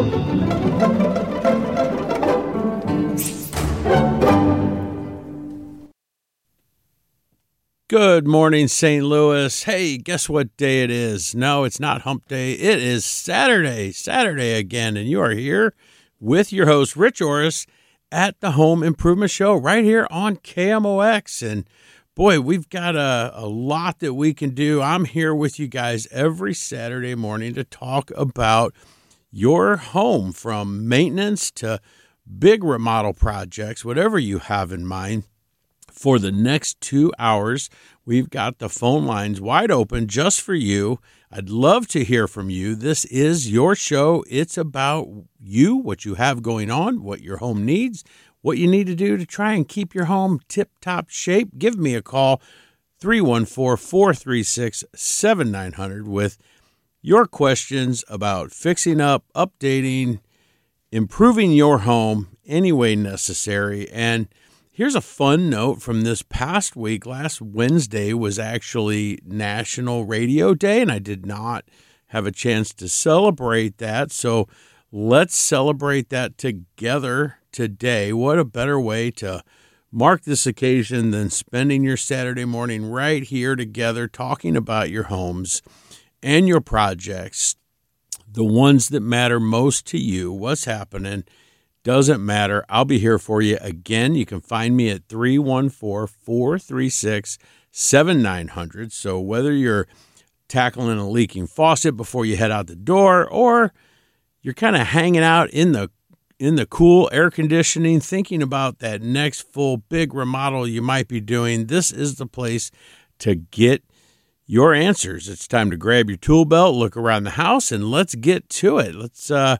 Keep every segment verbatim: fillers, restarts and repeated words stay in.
Good morning, Saint Louis. Hey, guess what day it is? No, it's not hump day. It is Saturday, Saturday again, and you are here with your host, Rich Orris, at the Home Improvement Show right here on K M O X. And boy, we've got a, a lot that we can do. I'm here with you guys every Saturday morning to talk about your home, from maintenance to big remodel projects, whatever you have in mind. For the next two hours, we've got the phone lines wide open just for you. I'd love to hear from you. This is your show. It's about you, what you have going on, what your home needs, what you need to do to try and keep your home tip-top shape. Give me a call, three one four, four three six, seven nine zero zero, with your questions about fixing up, updating, improving your home any way necessary. And here's a fun note from this past week. Last Wednesday was actually National Radio Day, and I did not have a chance to celebrate that. So let's celebrate that together today. What a better way to mark this occasion than spending your Saturday morning right here together talking about your homes and your projects, the ones that matter most to you, what's happening. Doesn't matter. I'll be here for you again. You can find me at three one four, four three six, seven nine zero zero. So whether you're tackling a leaking faucet before you head out the door, or you're kind of hanging out in the in the cool air conditioning, thinking about that next full big remodel you might be doing, this is the place to get your answers. It's time to grab your tool belt, look around the house, and let's get to it. Let's uh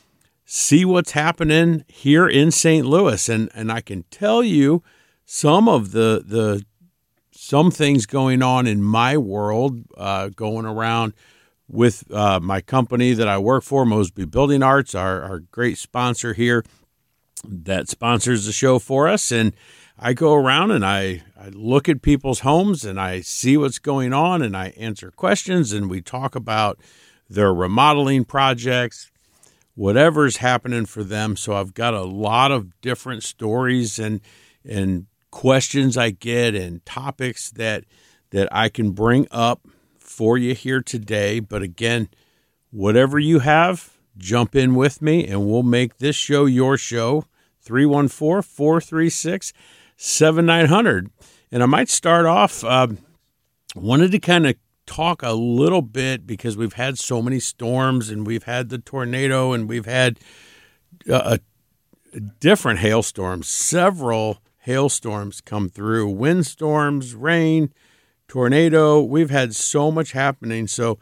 see what's happening here in Saint Louis. And and I can tell you some of the the some things going on in my world, uh, going around with uh, my company that I work for, Mosby Building Arts, our, our great sponsor here that sponsors the show for us. And I go around and I, I look at people's homes and I see what's going on and I answer questions and we talk about their remodeling projects, whatever's happening for them. So I've got a lot of different stories and and questions I get and topics that that I can bring up for you here today. But again, whatever you have, jump in with me and we'll make this show your show. three one four, four three six, seven nine zero zero. And I might start off, uh, wanted to kind of talk a little bit because we've had so many storms and we've had the tornado and we've had uh, a different hailstorms, several hailstorms come through, windstorms, rain, tornado. We've had so much happening. So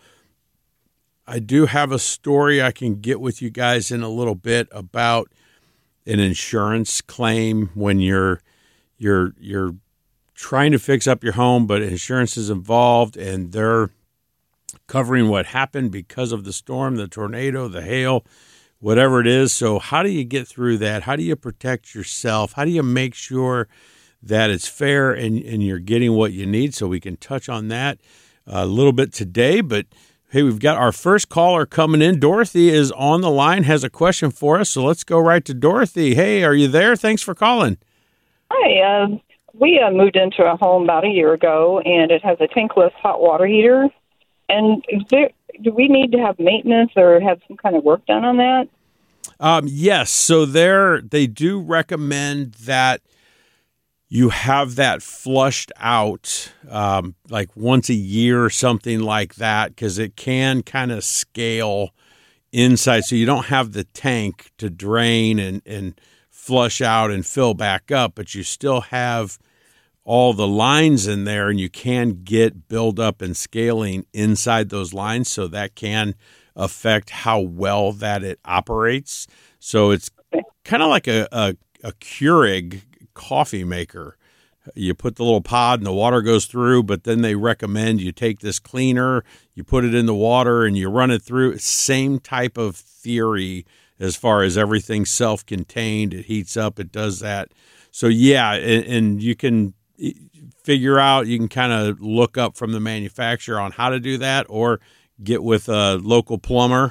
I do have a story I can get with you guys in a little bit about an insurance claim when you're you're you're trying to fix up your home, but insurance is involved and they're covering what happened because of the storm, the tornado, the hail, whatever it is. So how do you get through that? How do you protect yourself? How do you make sure that it's fair and, and you're getting what you need? So we can touch on that a little bit today. But hey, we've got our first caller coming in. Dorothy is on the line, has a question for us. So let's go right to Dorothy. Hey, are you there? Thanks for calling. Hi, um, We uh, moved into a home about a year ago, and it has a tankless hot water heater. And is there, do we need to have maintenance or have some kind of work done on that? Um, yes. So there, they do recommend that you have that flushed out um, like once a year or something like that, because it can kind of scale inside. So you don't have the tank to drain and, and flush out and fill back up, but you still have all the lines in there, and you can get buildup and scaling inside those lines. So that can affect how well that it operates. So it's kind of like a, a, a Keurig coffee maker. You put the little pod and the water goes through, but then they recommend you take this cleaner, you put it in the water and you run it through. Same type of theory as far as everything self-contained. It heats up, it does that. So yeah, and, and you can figure out, you can kind of look up from the manufacturer on how to do that, or get with a local plumber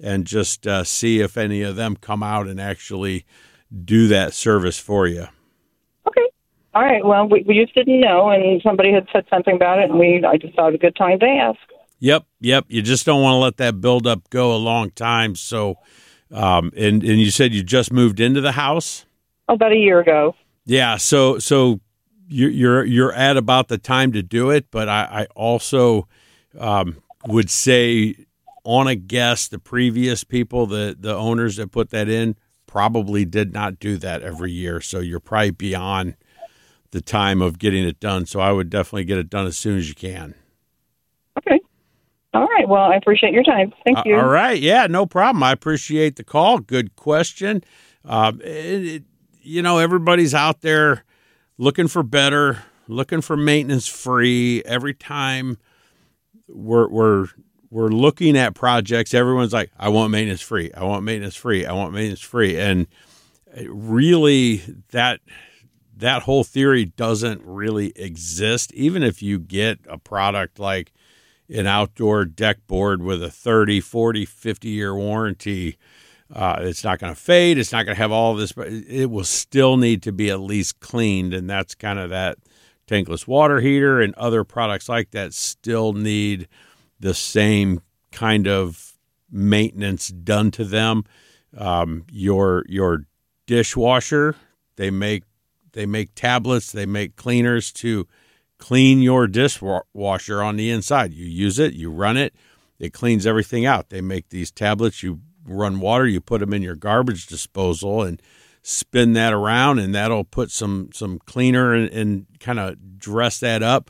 and just uh, see if any of them come out and actually do that service for you. Okay. All right. Well, we, we just didn't know, and somebody had said something about it, and we I just thought it was a good time to ask. Yep, yep. You just don't want to let that buildup go a long time. So, um, and and you said you just moved into the house? About a year ago. Yeah. So so you're you're you're at about the time to do it, but I, I also um, would say, on a guess, the previous people, the the owners that put that in, probably did not do that every year. So you're probably beyond the time of getting it done. So I would definitely get it done as soon as you can. Okay. All right. Well, I appreciate your time. Thank you. Uh, all right. Yeah, no problem. I appreciate the call. Good question. Um, it, it, you know, everybody's out there looking for better, looking for maintenance free. Every time we're we're we're looking at projects, everyone's like, I want maintenance free. I want maintenance free. I want maintenance free. And really, that that whole theory doesn't really exist. Even if you get a product like an outdoor deck board with a thirty, forty, fifty year warranty, uh, it's not going to fade. It's not going to have all of this, but it will still need to be at least cleaned. And that's kind of that tankless water heater and other products like that still need the same kind of maintenance done to them. Um, your, your dishwasher, they make, they make tablets, they make cleaners to clean your dishwasher on the inside. You use it, you run it, it cleans everything out. They make these tablets, you run water, you put them in your garbage disposal and spin that around, and that'll put some some cleaner and, and kind of dress that up.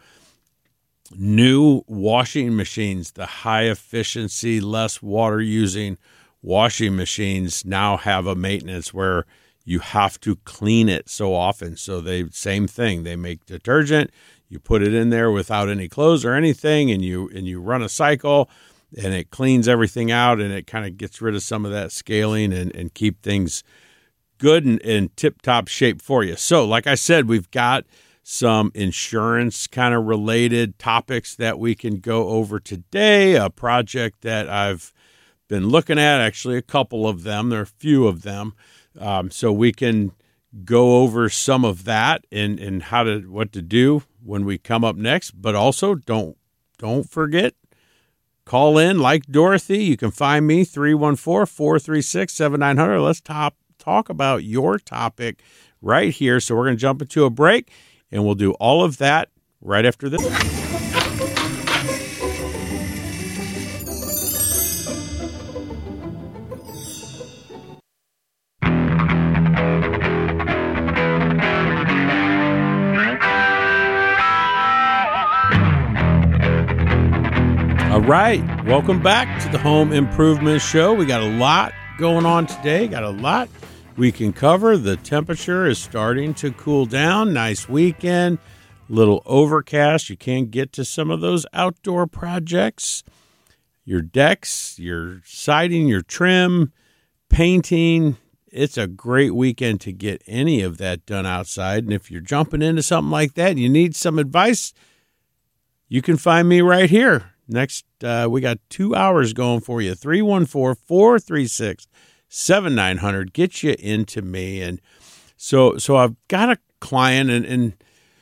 New washing machines, the high efficiency, less water using washing machines now have a maintenance where you have to clean it so often. So they same thing. They make detergent. You put it in there without any clothes or anything, and you and you run a cycle, and it cleans everything out, and it kind of gets rid of some of that scaling and, and keep things good and in tip-top shape for you. So like I said, we've got some insurance kind of related topics that we can go over today, a project that I've been looking at, actually a couple of them. There are a few of them. Um, so we can go over some of that and, and how to what to do when we come up next. But also don't don't forget, call in like Dorothy. You can find me three one four, four three six, seven nine zero zero. Let's top, talk about your topic right here. So we're going to jump into a break, and we'll do all of that right after this. All right, welcome back to the Home Improvement Show. We got a lot going on today, got a lot we can cover. The temperature is starting to cool down. Nice weekend, little overcast. You can get to some of those outdoor projects, your decks, your siding, your trim, painting. It's a great weekend to get any of that done outside. And if you're jumping into something like that and you need some advice, you can find me right here. Next, uh, we got two hours going for you. three one four, four three six, seven nine zero zero. Get you into me. And so so I've got a client, and, and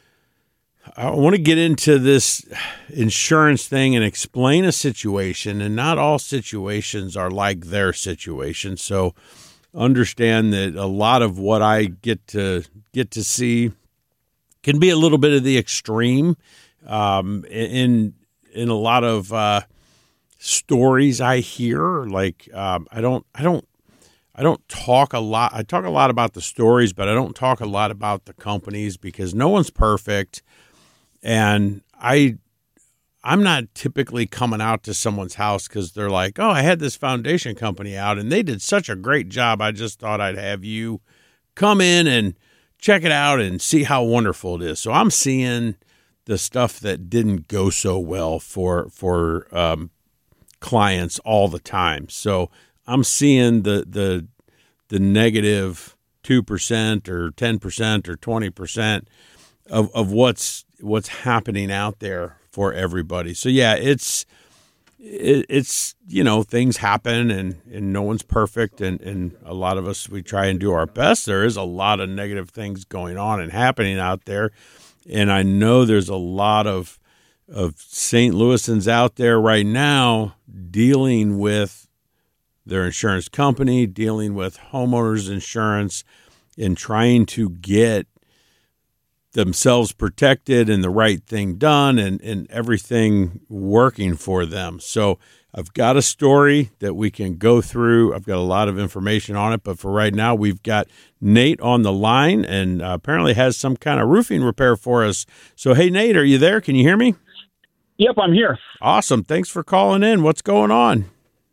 I want to get into this insurance thing and explain a situation. And not all situations are like their situation. So understand that a lot of what I get to get to see can be a little bit of the extreme. Um, in in a lot of uh, stories I hear, like um, I don't, I don't, I don't talk a lot. I talk a lot about the stories, but I don't talk a lot about the companies because no one's perfect, and I, I'm not typically coming out to someone's house because they're like, oh, I had this foundation company out and they did such a great job. I just thought I'd have you come in and check it out and see how wonderful it is. So I'm seeing the stuff that didn't go so well for for um, clients all the time. So I'm seeing the the the negative two percent or ten percent or twenty percent of, of what's what's happening out there for everybody. So yeah, it's it, it's, you know, things happen and, and no one's perfect. And, and a lot of us, we try and do our best. There is a lot of negative things going on and happening out there. And I know there's a lot of, of Saint Louisans out there right now dealing with their insurance company, dealing with homeowners insurance, and trying to get themselves protected and the right thing done and, and everything working for them. So I've got a story that we can go through. I've got a lot of information on it, but for right now, we've got Nate on the line and uh, apparently has some kind of roofing repair for us. So, hey, Nate, are you there? Can you hear me? Yep, I'm here. Awesome. Thanks for calling in. What's going on?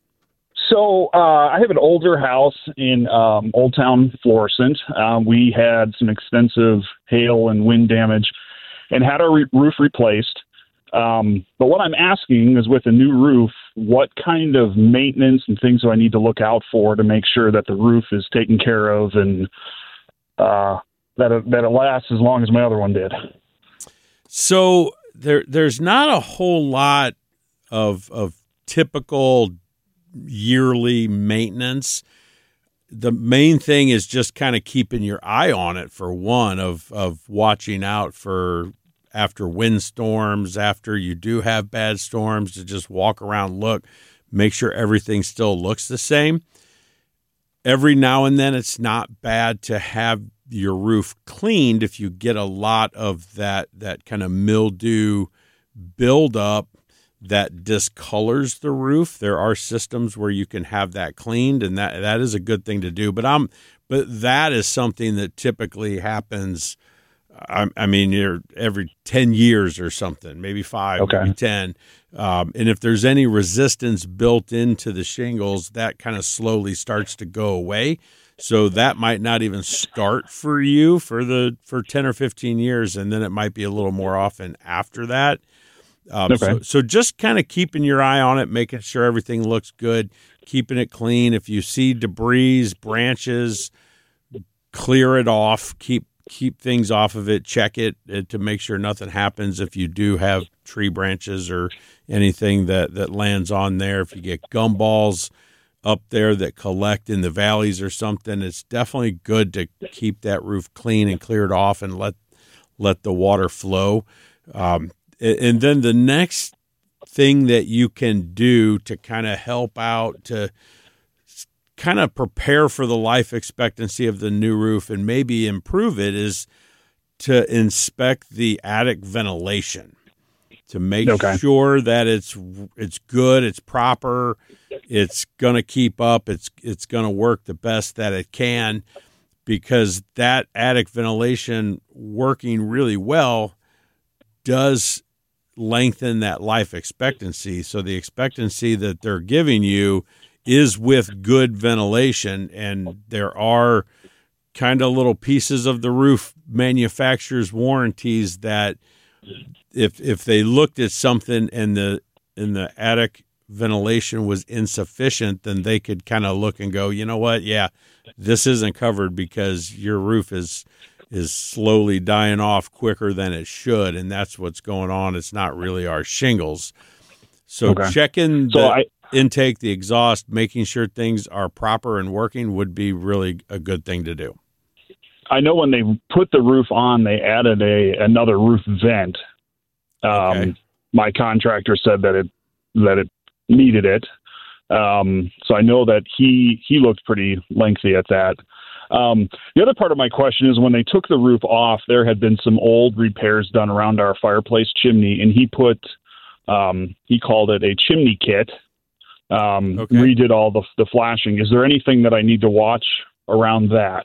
So uh, I have an older house in um, Old Town Florissant. Um, we had some extensive hail and wind damage and had our re- roof replaced. Um, but what I'm asking is, with a new roof, what kind of maintenance and things do I need to look out for to make sure that the roof is taken care of and uh, that it, that it lasts as long as my other one did? So there, there's not a whole lot of of typical yearly maintenance. The main thing is just kind of keeping your eye on it, for one, of of watching out for after windstorms, after you do have bad storms, to just walk around, look, make sure everything still looks the same. Every now and then it's not bad to have your roof cleaned if you get a lot of that that kind of mildew buildup that discolors the roof. There are systems where you can have that cleaned, and that that is a good thing to do. But I'm, but that is something that typically happens. I, I mean, you're every ten years or something, maybe five, okay. maybe ten. Um, and if there's any resistance built into the shingles, that kind of slowly starts to go away. So that might not even start for you for the for ten or fifteen years, and then it might be a little more often after that. Um, okay. so, so just kind of keeping your eye on it, making sure everything looks good, keeping it clean. If you see debris, branches, clear it off. Keep keep things off of it. Check it uh, to make sure nothing happens. If you do have tree branches or anything that, that lands on there, if you get gumballs up there that collect in the valleys or something, it's definitely good to keep that roof clean and cleared off and let let the water flow. Um, And then the next thing that you can do to kind of help out, to kind of prepare for the life expectancy of the new roof and maybe improve it, is to inspect the attic ventilation, to make okay. sure that it's it's good, it's proper, it's going to keep up, it's it's going to work the best that it can, because that attic ventilation working really well does lengthen that life expectancy. So the expectancy that they're giving you is with good ventilation, and there are kind of little pieces of the roof manufacturer's warranties that if if they looked at something and the and the attic ventilation was insufficient, then they could kind of look and go, you know what, yeah, this isn't covered because your roof is is slowly dying off quicker than it should, and that's what's going on. It's not really our shingles. So okay. checking so the I, intake, the exhaust, making sure things are proper and working would be really a good thing to do. I know when they put the roof on, they added a another roof vent. Um, Okay. My contractor said that it that it needed it. Um, so I know that he he looked pretty lengthy at that. Um, the other part of my question is, when they took the roof off, there had been some old repairs done around our fireplace chimney, and he put, um, he called it a chimney kit, um, Okay. redid all the, the flashing. Is there anything that I need to watch around that?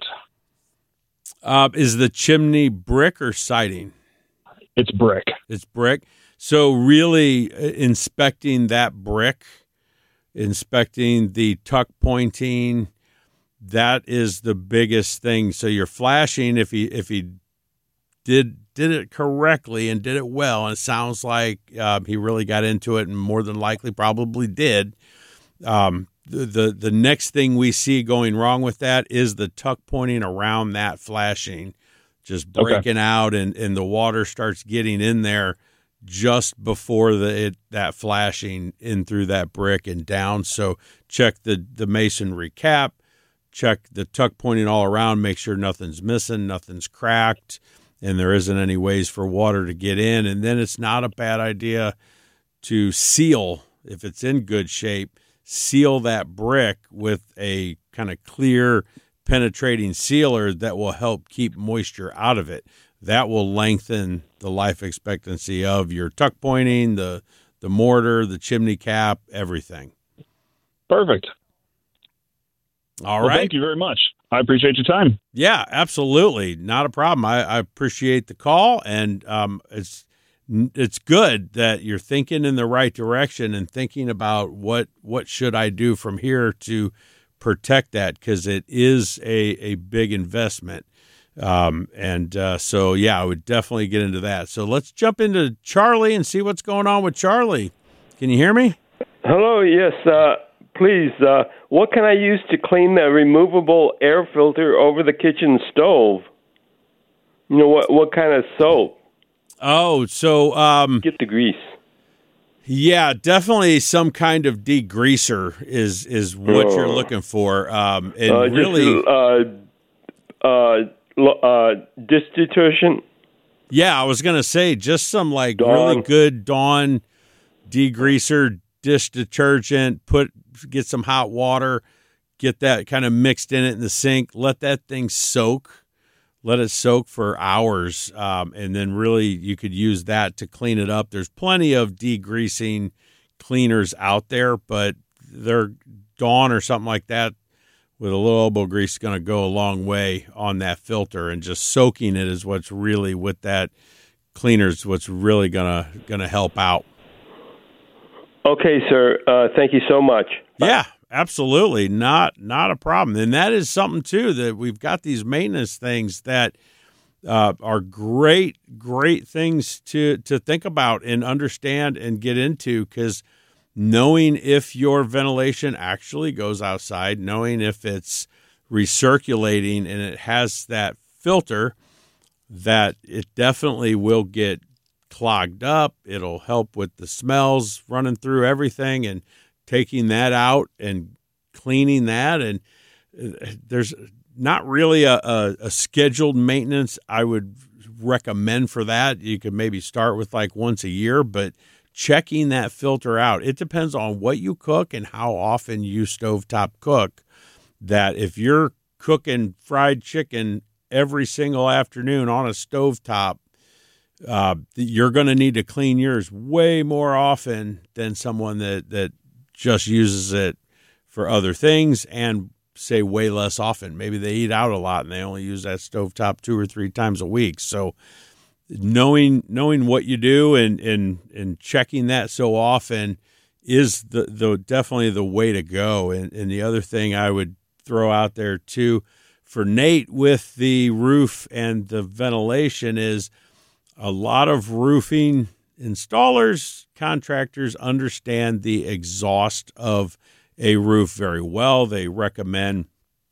Uh, is the chimney brick or siding? It's brick. It's brick. So really uh, inspecting that brick, inspecting the tuck pointing, that is the biggest thing. So you're flashing, if he if he did did it correctly and did it well, and it sounds like uh, he really got into it, and more than likely probably did. Um, the, the the next thing we see going wrong with that is the tuck pointing around that flashing, just breaking okay. out, and, and the water starts getting in there. just before the it, that flashing in through that brick and down. So check the, the masonry cap, check the tuck pointing all around, make sure nothing's missing, nothing's cracked, and there isn't any ways for water to get in. And then it's not a bad idea to seal, if it's in good shape, seal that brick with a kind of clear penetrating sealer that will help keep moisture out of it. That will lengthen the life expectancy of your tuck pointing, the the mortar, the chimney cap, everything. Perfect. All well, right. Thank you very much. I appreciate your time. Yeah, absolutely. Not a problem. I, I appreciate the call, and um, it's it's good that you're thinking in the right direction and thinking about what what should I do from here to protect that, because it is a, a big investment. Um, and, uh, so yeah, I would definitely get into that. So let's jump into Charlie and see what's going on with Charlie. Can you hear me? Hello. Yes. Uh, please. Uh, what can I use to clean the removable air filter over the kitchen stove? You know, what, what kind of soap? Oh, so, um, get the grease. Yeah, definitely some kind of degreaser is, is what oh. you're looking for. Um, and uh, really, just, uh, uh, Uh, dish detergent? Yeah, I was going to say just some like Dawn. really good Dawn degreaser, dish detergent, put get some hot water, get that kind of mixed in it in the sink, let that thing soak, let it soak for hours, um, and then really you could use that to clean it up. There's plenty of degreasing cleaners out there, but they're Dawn or something like that with a little elbow grease is going to go a long way on that filter, and just soaking it is what's really with that cleaner is what's really going to going to help out. Okay, sir. Uh, thank you so much. Yeah, absolutely. Not not a problem. And that is something, too, that we've got these maintenance things that uh, are great, great things to, to think about and understand and get into, because knowing if your ventilation actually goes outside, knowing if it's recirculating and it has that filter, that it definitely will get clogged up. It'll help with the smells running through everything, and taking that out and cleaning that. And there's not really a, a, a scheduled maintenance I would recommend for that. You could maybe start with like once a year, but checking that filter out. It depends on what you cook and how often you stovetop cook. That if you're cooking fried chicken every single afternoon on a stovetop, uh, you're going to need to clean yours way more often than someone that, that just uses it for other things, and say way less often. Maybe they eat out a lot and they only use that stovetop two or three times a week. So knowing knowing what you do and and and checking that so often is the, the definitely the way to go. And and the other thing I would throw out there too for Nate with the roof and the ventilation is a lot of roofing installers, contractors understand the exhaust of a roof very well. They recommend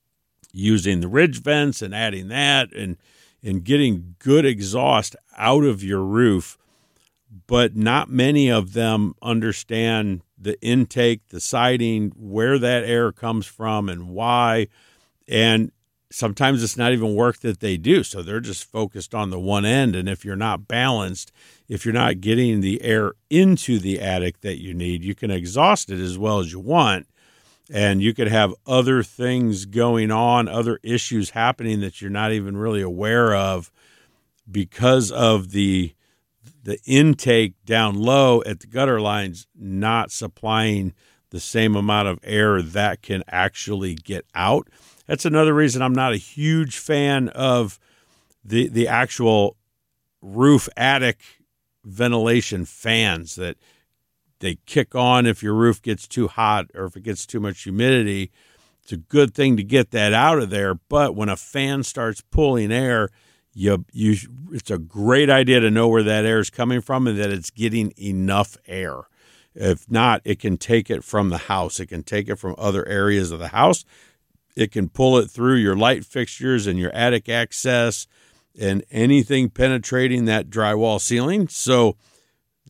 using the ridge vents and adding that and and getting good exhaust out of your roof, but not many of them understand the intake, the siding, where that air comes from and why. And sometimes it's not even work that they do. So they're just focused on the one end. And if you're not balanced, if you're not getting the air into the attic that you need, you can exhaust it as well as you want. And you could have other things going on, other issues happening that you're not even really aware of because of the the intake down low at the gutter lines not supplying the same amount of air that can actually get out. That's another reason I'm not a huge fan of the the actual roof attic ventilation fans that they kick on if your roof gets too hot or if it gets too much humidity. It's a good thing to get that out of there. But when a fan starts pulling air, you you it's a great idea to know where that air is coming from and that it's getting enough air. If not, it can take it from the house. It can take it from other areas of the house. It can pull it through your light fixtures and your attic access and anything penetrating that drywall ceiling. So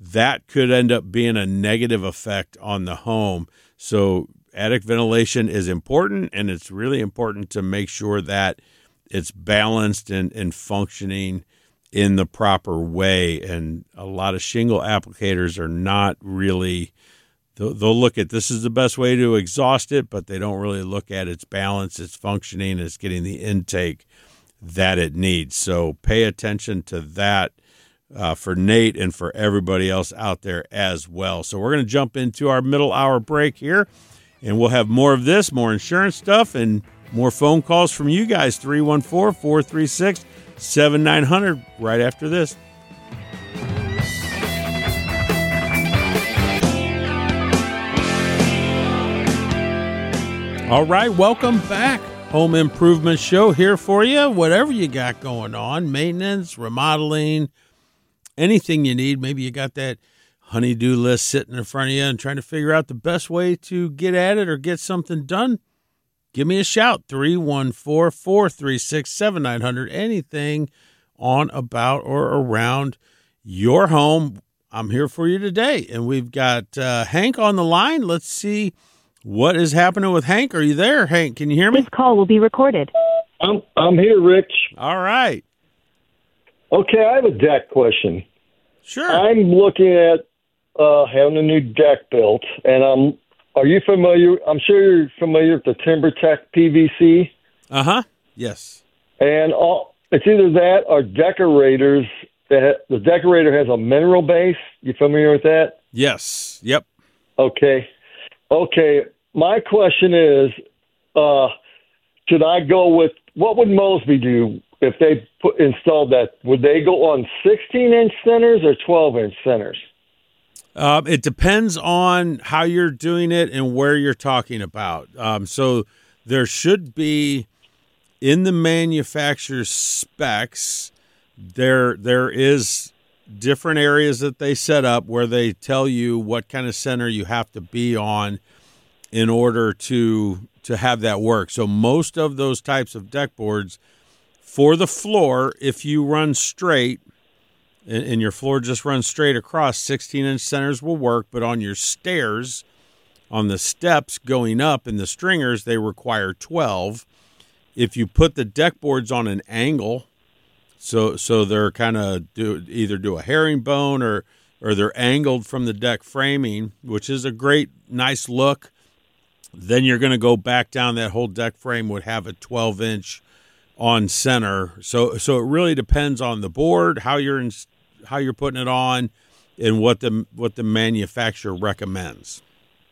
that could end up being a negative effect on the home. So attic ventilation is important, and it's really important to make sure that it's balanced and, and functioning in the proper way. And a lot of shingle applicators are not really, they'll, they'll look at this is the best way to exhaust it, but they don't really look at its balance, its functioning, it's getting the intake that it needs. So pay attention to that uh, for Nate and for everybody else out there as well. So we're going to jump into our middle hour break here, and we'll have more of this, more insurance stuff, and more phone calls from you guys, three one four, four three six, seven nine zero zero, right after this. All right, welcome back. Home Improvement Show here for you. Whatever you got going on, maintenance, remodeling, anything you need. Maybe you got that honey-do list sitting in front of you and trying to figure out the best way to get at it or get something done. Give me a shout, three one four, four three six, seven nine zero zero. Anything on, about, or around your home, I'm here for you today. And we've got uh, Hank on the line. Let's see what is happening with Hank. Are you there, Hank? Can you hear me? This call will be recorded. I'm I'm here, Rich. All right. Okay, I have a deck question. Sure. I'm looking at uh, having a new deck built, and I'm. Are you familiar? I'm sure you're familiar with the TimberTech P V C. Uh huh. Yes. And all, it's either that or decorators. That the decorator has a mineral base. You familiar with that? Yes. Yep. Okay. Okay. My question is, uh, should I go with what would Mosby do if they put installed that? Would they go on sixteen inch centers or twelve inch centers? Um, it depends on how you're doing it and where you're talking about. Um, so there should be in the manufacturer's specs, there there is different areas that they set up where they tell you what kind of center you have to be on in order to to have that work. So most of those types of deck boards for the floor, if you run straight and, and your floor just runs straight across, sixteen inch centers will work, but on your stairs, on the steps going up in the stringers, they require twelve. If you put the deck boards on an angle, so so they're kind of do either do a herringbone or or they're angled from the deck framing, which is a great, nice look. Then you're going to go back down. That whole deck frame would have a twelve inch on center. So so it really depends on the board, how you're in, how you're putting it on, and what the what the manufacturer recommends.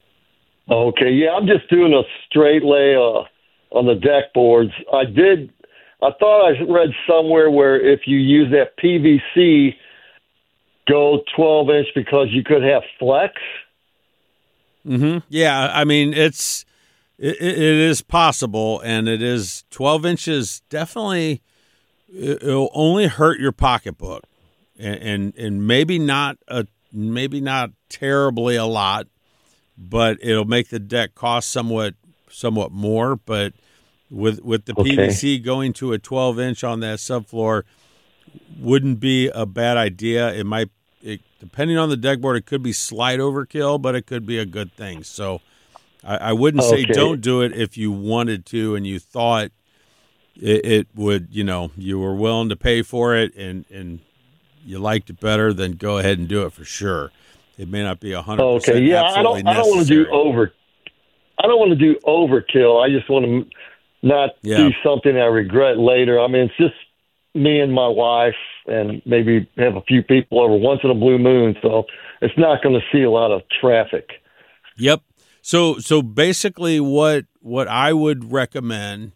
Okay, yeah, I'm just doing a straight lay uh, on the deck boards. I did. I thought I read somewhere where if you use that P V C, go twelve inch because you could have flex. Mm-hmm. Yeah, I mean it's it, it is possible, and it is twelve inches. Definitely, it'll only hurt your pocketbook, and and, and maybe not a maybe not terribly a lot, but it'll make the deck cost somewhat somewhat more. But with with the okay. P V C going to a twelve inch on that subfloor wouldn't be a bad idea. It might. It, depending on the deck board, it could be slight overkill, but it could be a good thing. So I, I wouldn't say okay. don't do it if you wanted to and you thought it, it would, you know, you were willing to pay for it and, and you liked it better, then go ahead and do it for sure. It may not be one hundred percent okay. Yeah, I absolutely don't. I don't want to do over. I don't want to do overkill. I just want to not yeah. do something I regret later. I mean, it's just me and my wife, and maybe have a few people over once in a blue moon, so it's not going to see a lot of traffic. Yep. So so basically what what I would recommend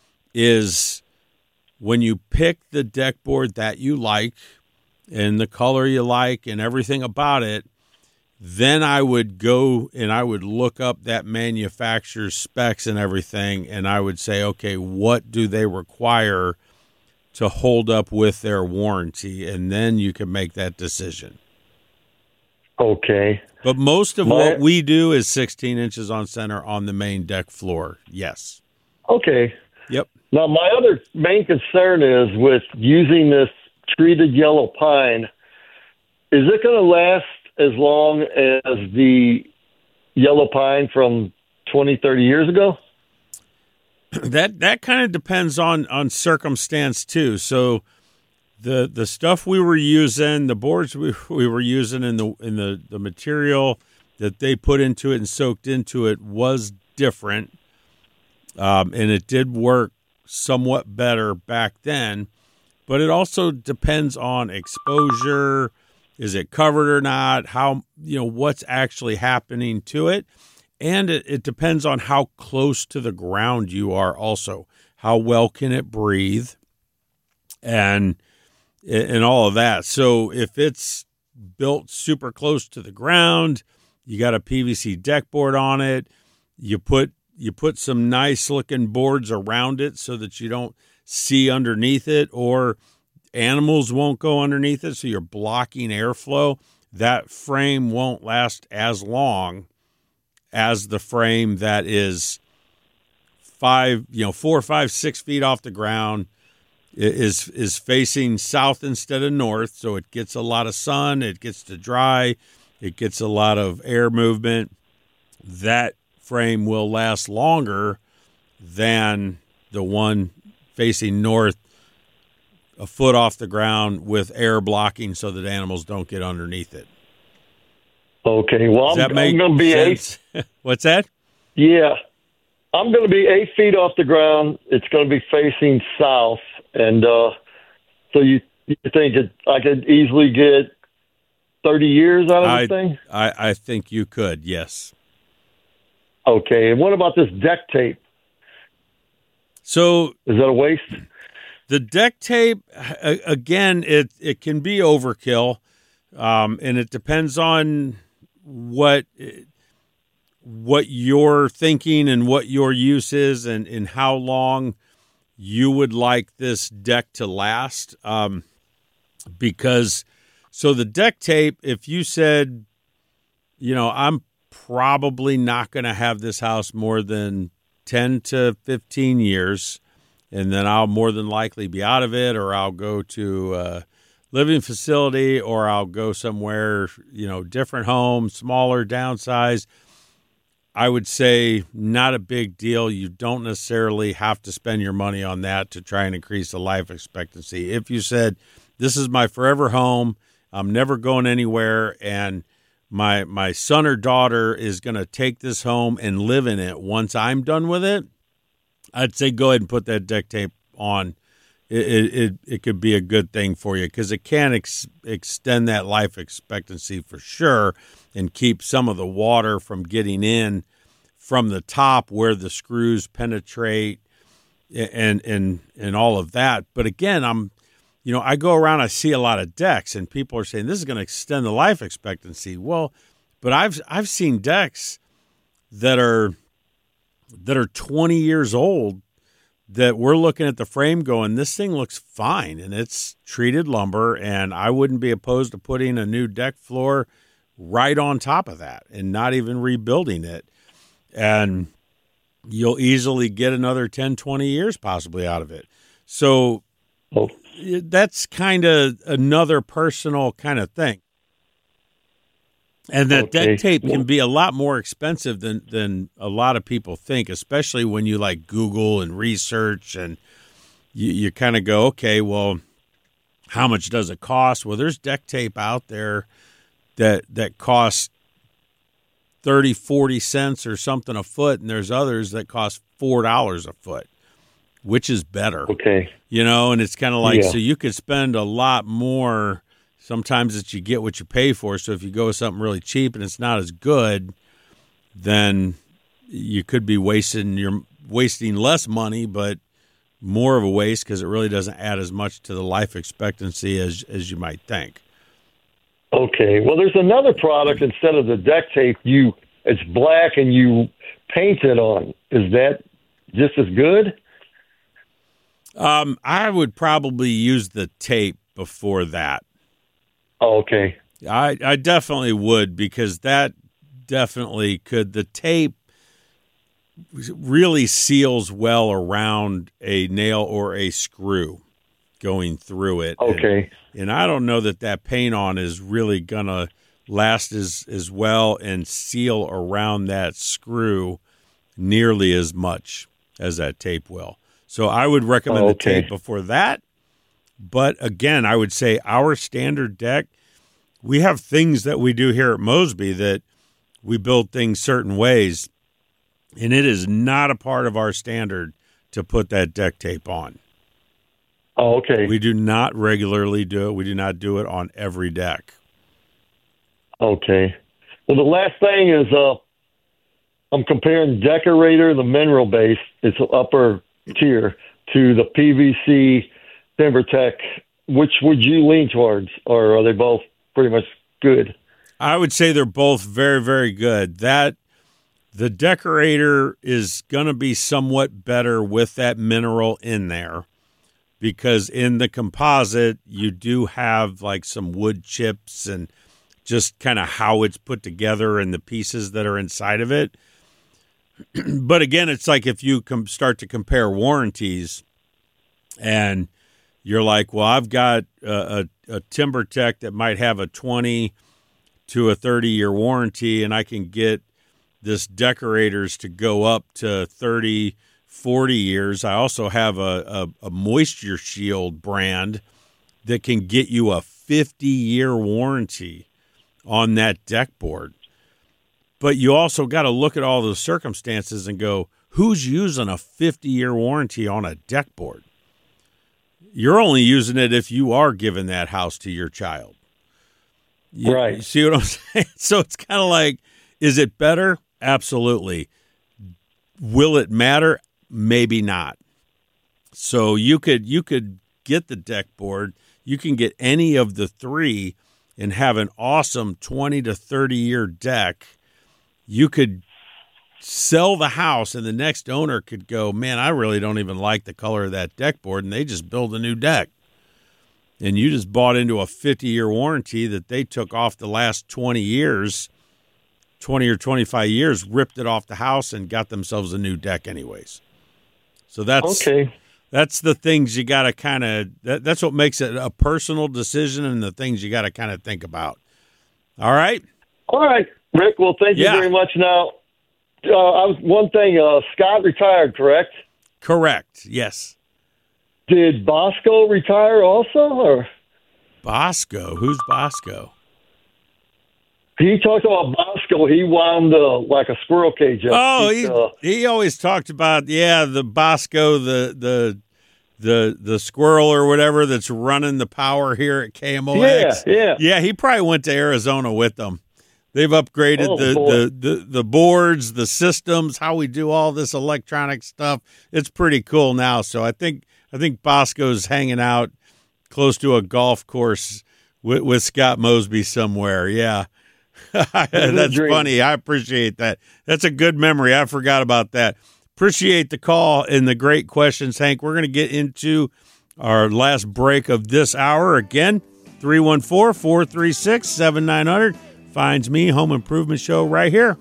is when you pick the deck board that you like and the color you like and everything about it, then I would go and I would look up that manufacturer's specs and everything, and I would say, okay, what do they require to hold up with their warranty, and then you can make that decision. Okay. But most of My, what we do is sixteen inches on center on the main deck floor. Yes. Okay. Yep. Now, my other main concern is with using this treated yellow pine, is it going to last as long as the yellow pine from twenty, thirty years ago? That that kind of depends on, on circumstance too. So the the stuff we were using, the boards we, we were using, in the in the, the material that they put into it and soaked into it was different, um, and it did work somewhat better back then. But it also depends on exposure. Is it covered or not? How, you know, what's actually happening to it? And it, it depends on how close to the ground you are also. How well can it breathe? And and all of that. So if it's built super close to the ground, you got a P V C deck board on it, you put you put some nice looking boards around it so that you don't see underneath it, or animals won't go underneath it, so you're blocking airflow. That frame won't last as long as the frame that is five, you know, four, five, six feet off the ground, is is facing south instead of north, so it gets a lot of sun, it gets to dry, it gets a lot of air movement. That frame will last longer than the one facing north, a foot off the ground with air blocking so that animals don't get underneath it. Okay, well, Does I'm, that make I'm going to be sense? eight. What's that? Yeah, I'm going to be eight feet off the ground. It's going to be facing south, and uh, so you you think it, I could easily get thirty years out of I, this thing? I, I think you could, yes. Okay, and what about this deck tape? So is that a waste? The deck tape, again, it it can be overkill, um, and it depends on what what you're thinking and what your use is, and, and how long you would like this deck to last. Um, because so the deck tape, if you said, you know, I'm probably not going to have this house more than ten to fifteen years, and then I'll more than likely be out of it, or I'll go to a living facility, or I'll go somewhere, you know, different home, smaller, downsized. I would say not a big deal. You don't necessarily have to spend your money on that to try and increase the life expectancy. If you said, this is my forever home, I'm never going anywhere, and my my son or daughter is going to take this home and live in it once I'm done with it, I'd say go ahead and put that deck tape on. It it, it, it could be a good thing for you, because it can ex- extend that life expectancy for sure, and keep some of the water from getting in from the top where the screws penetrate, and and and all of that. But again, I'm, you know, I go around, I see a lot of decks, and people are saying this is going to extend the life expectancy. Well, but I've I've seen decks that are that are twenty years old that we're looking at the frame going, this thing looks fine, and it's treated lumber, and I wouldn't be opposed to putting a new deck floor right on top of that and not even rebuilding it. And you'll easily get another ten, twenty years possibly out of it. So oh. that's kind of another personal kind of thing. And that okay. deck tape can be a lot more expensive than, than a lot of people think, especially when you like Google and research, and you, you kind of go, okay, well, how much does it cost? Well, there's deck tape out there that that costs thirty, forty cents or something a foot, and there's others that cost four dollars a foot. Which is better? Okay. You know, and it's kind of like, yeah. so you could spend a lot more. Sometimes it's you get what you pay for. So if you go with something really cheap and it's not as good, then you could be wasting you're wasting less money, but more of a waste, because it really doesn't add as much to the life expectancy as as you might think. Okay. Well, there's another product instead of the deck tape. You it's black and you paint it on. Is that just as good? Um, I would probably use the tape before that. Oh, okay. I, I definitely would, because that definitely could. The tape really seals well around a nail or a screw going through it. Okay. And, and I don't know that that paint on is really going to last as, as well and seal around that screw nearly as much as that tape will. So I would recommend okay. the tape before that. But again, I would say our standard deck, we have things that we do here at Mosby that we build things certain ways, and it is not a part of our standard to put that deck tape on. Oh, okay. We do not regularly do it. We do not do it on every deck. Okay. Well, the last thing is uh, I'm comparing Decorator, the mineral base, it's an upper tier, to the P V C TimberTech. Which would you lean towards, or are they both pretty much good? I would say they're both very, very good. That the Decorator is going to be somewhat better with that mineral in there, because in the composite you do have like some wood chips and just kind of how it's put together and the pieces that are inside of it. But again, it's like if you com- start to compare warranties and you're like, well, I've got a, a, a TimberTech that might have a twenty to a thirty year warranty, and I can get this Decorators to go up to thirty, forty years. I also have a, a, a Moisture Shield brand that can get you a fifty year warranty on that deck board. But you also got to look at all the circumstances and go, who's using a fifty year warranty on a deck board? You're only using it if you are giving that house to your child. You, right. You see what I'm saying? So it's kind of like, is it better? Absolutely. Will it matter? Maybe not. So you could you could get the deck board. You can get any of the three and have an awesome twenty to thirty year deck. You could sell the house and the next owner could go, man, I really don't even like the color of that deck board, and they just build a new deck. And you just bought into a fifty year warranty that they took off the last twenty years, twenty or twenty-five years, ripped it off the house and got themselves a new deck anyways. So that's okay. That's the things you got to kind of that, that's what makes it a personal decision, and the things you got to kind of think about. All right? All right, Rick. Well, thank you Yeah. very much. Now, uh, I was one thing. Uh, Scott retired, correct? Correct. Yes. Did Bosco retire also, or Bosco? Who's Bosco? he talked about Bosco? He wound uh, like a squirrel cage up. Oh, he, he uh, he always talked about yeah the Bosco, the the the the squirrel or whatever that's running the power here at K M O X. Yeah, yeah, yeah. He probably went to Arizona with them. They've upgraded oh, the, the, the, the boards, the systems, how we do all this electronic stuff. It's pretty cool now. So I think I think Bosco's hanging out close to a golf course with, with Scott Mosby somewhere. Yeah. That's funny. I appreciate that. That's a good memory. I forgot about that. Appreciate the call and the great questions, Hank. We're going to get into our last break of this hour. Again, three one four, four three six, seven nine zero zero. Finds me, Home Improvement Show, right here.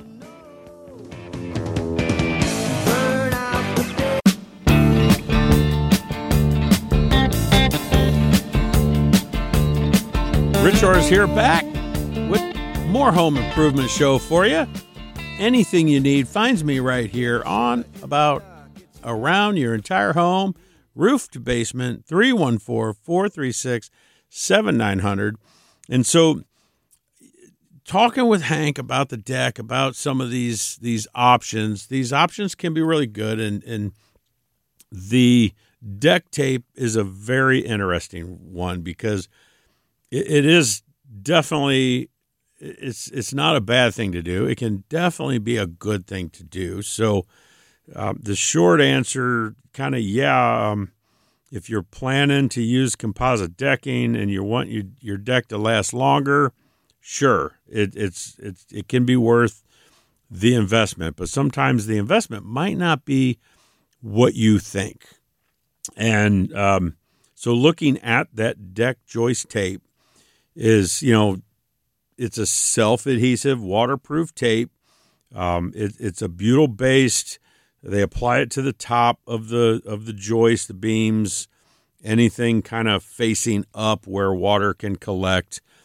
Rich Orris here, back with more Home Improvement Show for you. Anything you need finds me right here on, about, around your entire home, roof to basement, three one four, four three six, seven nine zero zero. And so talking with Hank about the deck, about some of these these options, these options can be really good, and, and the deck tape is a very interesting one because it, it is definitely it's it's not a bad thing to do. It can definitely be a good thing to do. So uh, the short answer, kind of yeah, um, if you're planning to use composite decking and you want your your deck to last longer, sure, it, it's it's it can be worth the investment, but sometimes the investment might not be what you think. And um, so, looking at that deck joist tape is, you know, it's a self-adhesive, waterproof tape. Um, it, it's a butyl based. They apply it to the top of the of the joist, the beams, anything kind of facing up where water can collect.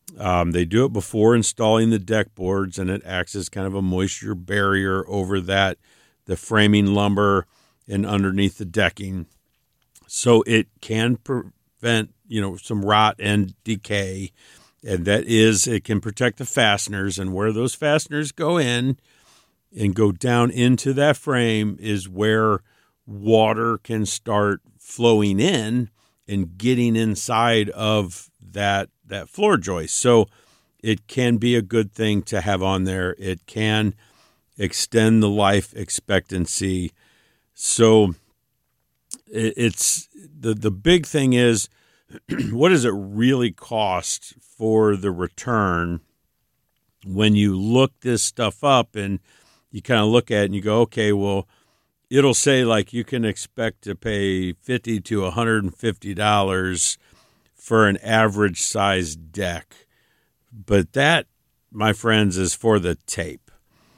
Um, they do it before installing the deck boards, and it acts as kind of a moisture barrier over that, the framing lumber and underneath the decking. So it can prevent, you know, some rot and decay. And that is, it can protect the fasteners. And where those fasteners go in and go down into that frame is where water can start flowing in and getting inside of that that floor joist. So it can be a good thing to have on there. It can extend the life expectancy. So it's the the big thing is, what does it really cost for the return when you look this stuff up and you kind of look at it and you go, okay, well, it'll say like you can expect to pay fifty to one hundred fifty dollars for an average size deck. But that, my friends, is for the tape.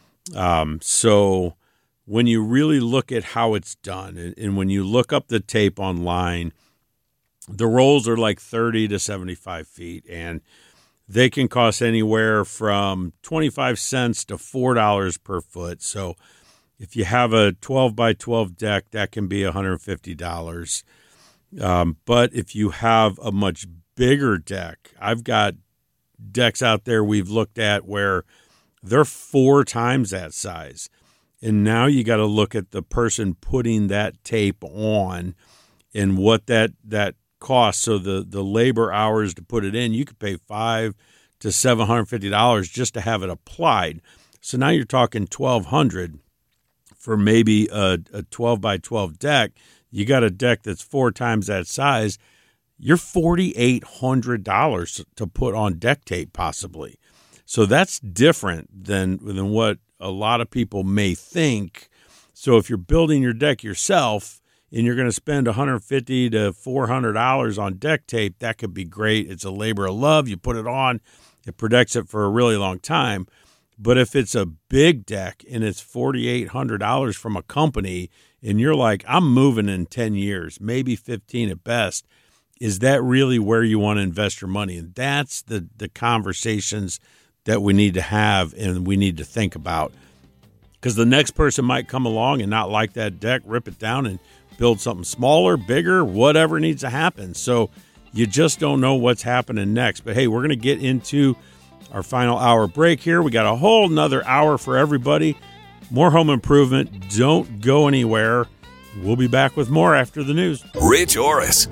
Um, so when you really look at how it's done, and, and when you look up the tape online, the rolls are like thirty to seventy-five feet, and they can cost anywhere from twenty-five cents to four dollars per foot. So if you have a twelve by twelve deck, that can be one hundred fifty dollars. Um, but if you have a much bigger deck, I've got decks out there we've looked at where they're four times that size. And now you got to look at the person putting that tape on and what that, that costs. So the, the labor hours to put it in, you could pay five to seven hundred fifty dollars just to have it applied. So now you're talking twelve hundred dollars for maybe a, a twelve by twelve deck. You got a deck that's four times that size. You're four thousand eight hundred dollars to put on deck tape possibly. So that's different than, than what a lot of people may think. So if you're building your deck yourself and you're going to spend one hundred fifty to four hundred dollars on deck tape, that could be great. It's a labor of love. You put it on, it protects it for a really long time. But if it's a big deck and it's four thousand eight hundred dollars from a company and you're like, I'm moving in ten years, maybe fifteen at best, is that really where you want to invest your money? And that's the, the conversations that we need to have and we need to think about. Because the next person might come along and not like that deck, rip it down and build something smaller, bigger, whatever needs to happen. So you just don't know what's happening next. But hey, we're going to get into our final hour break here. We got a whole nother hour for everybody. More home improvement. Don't go anywhere. We'll be back with more after the news. Rich Orris.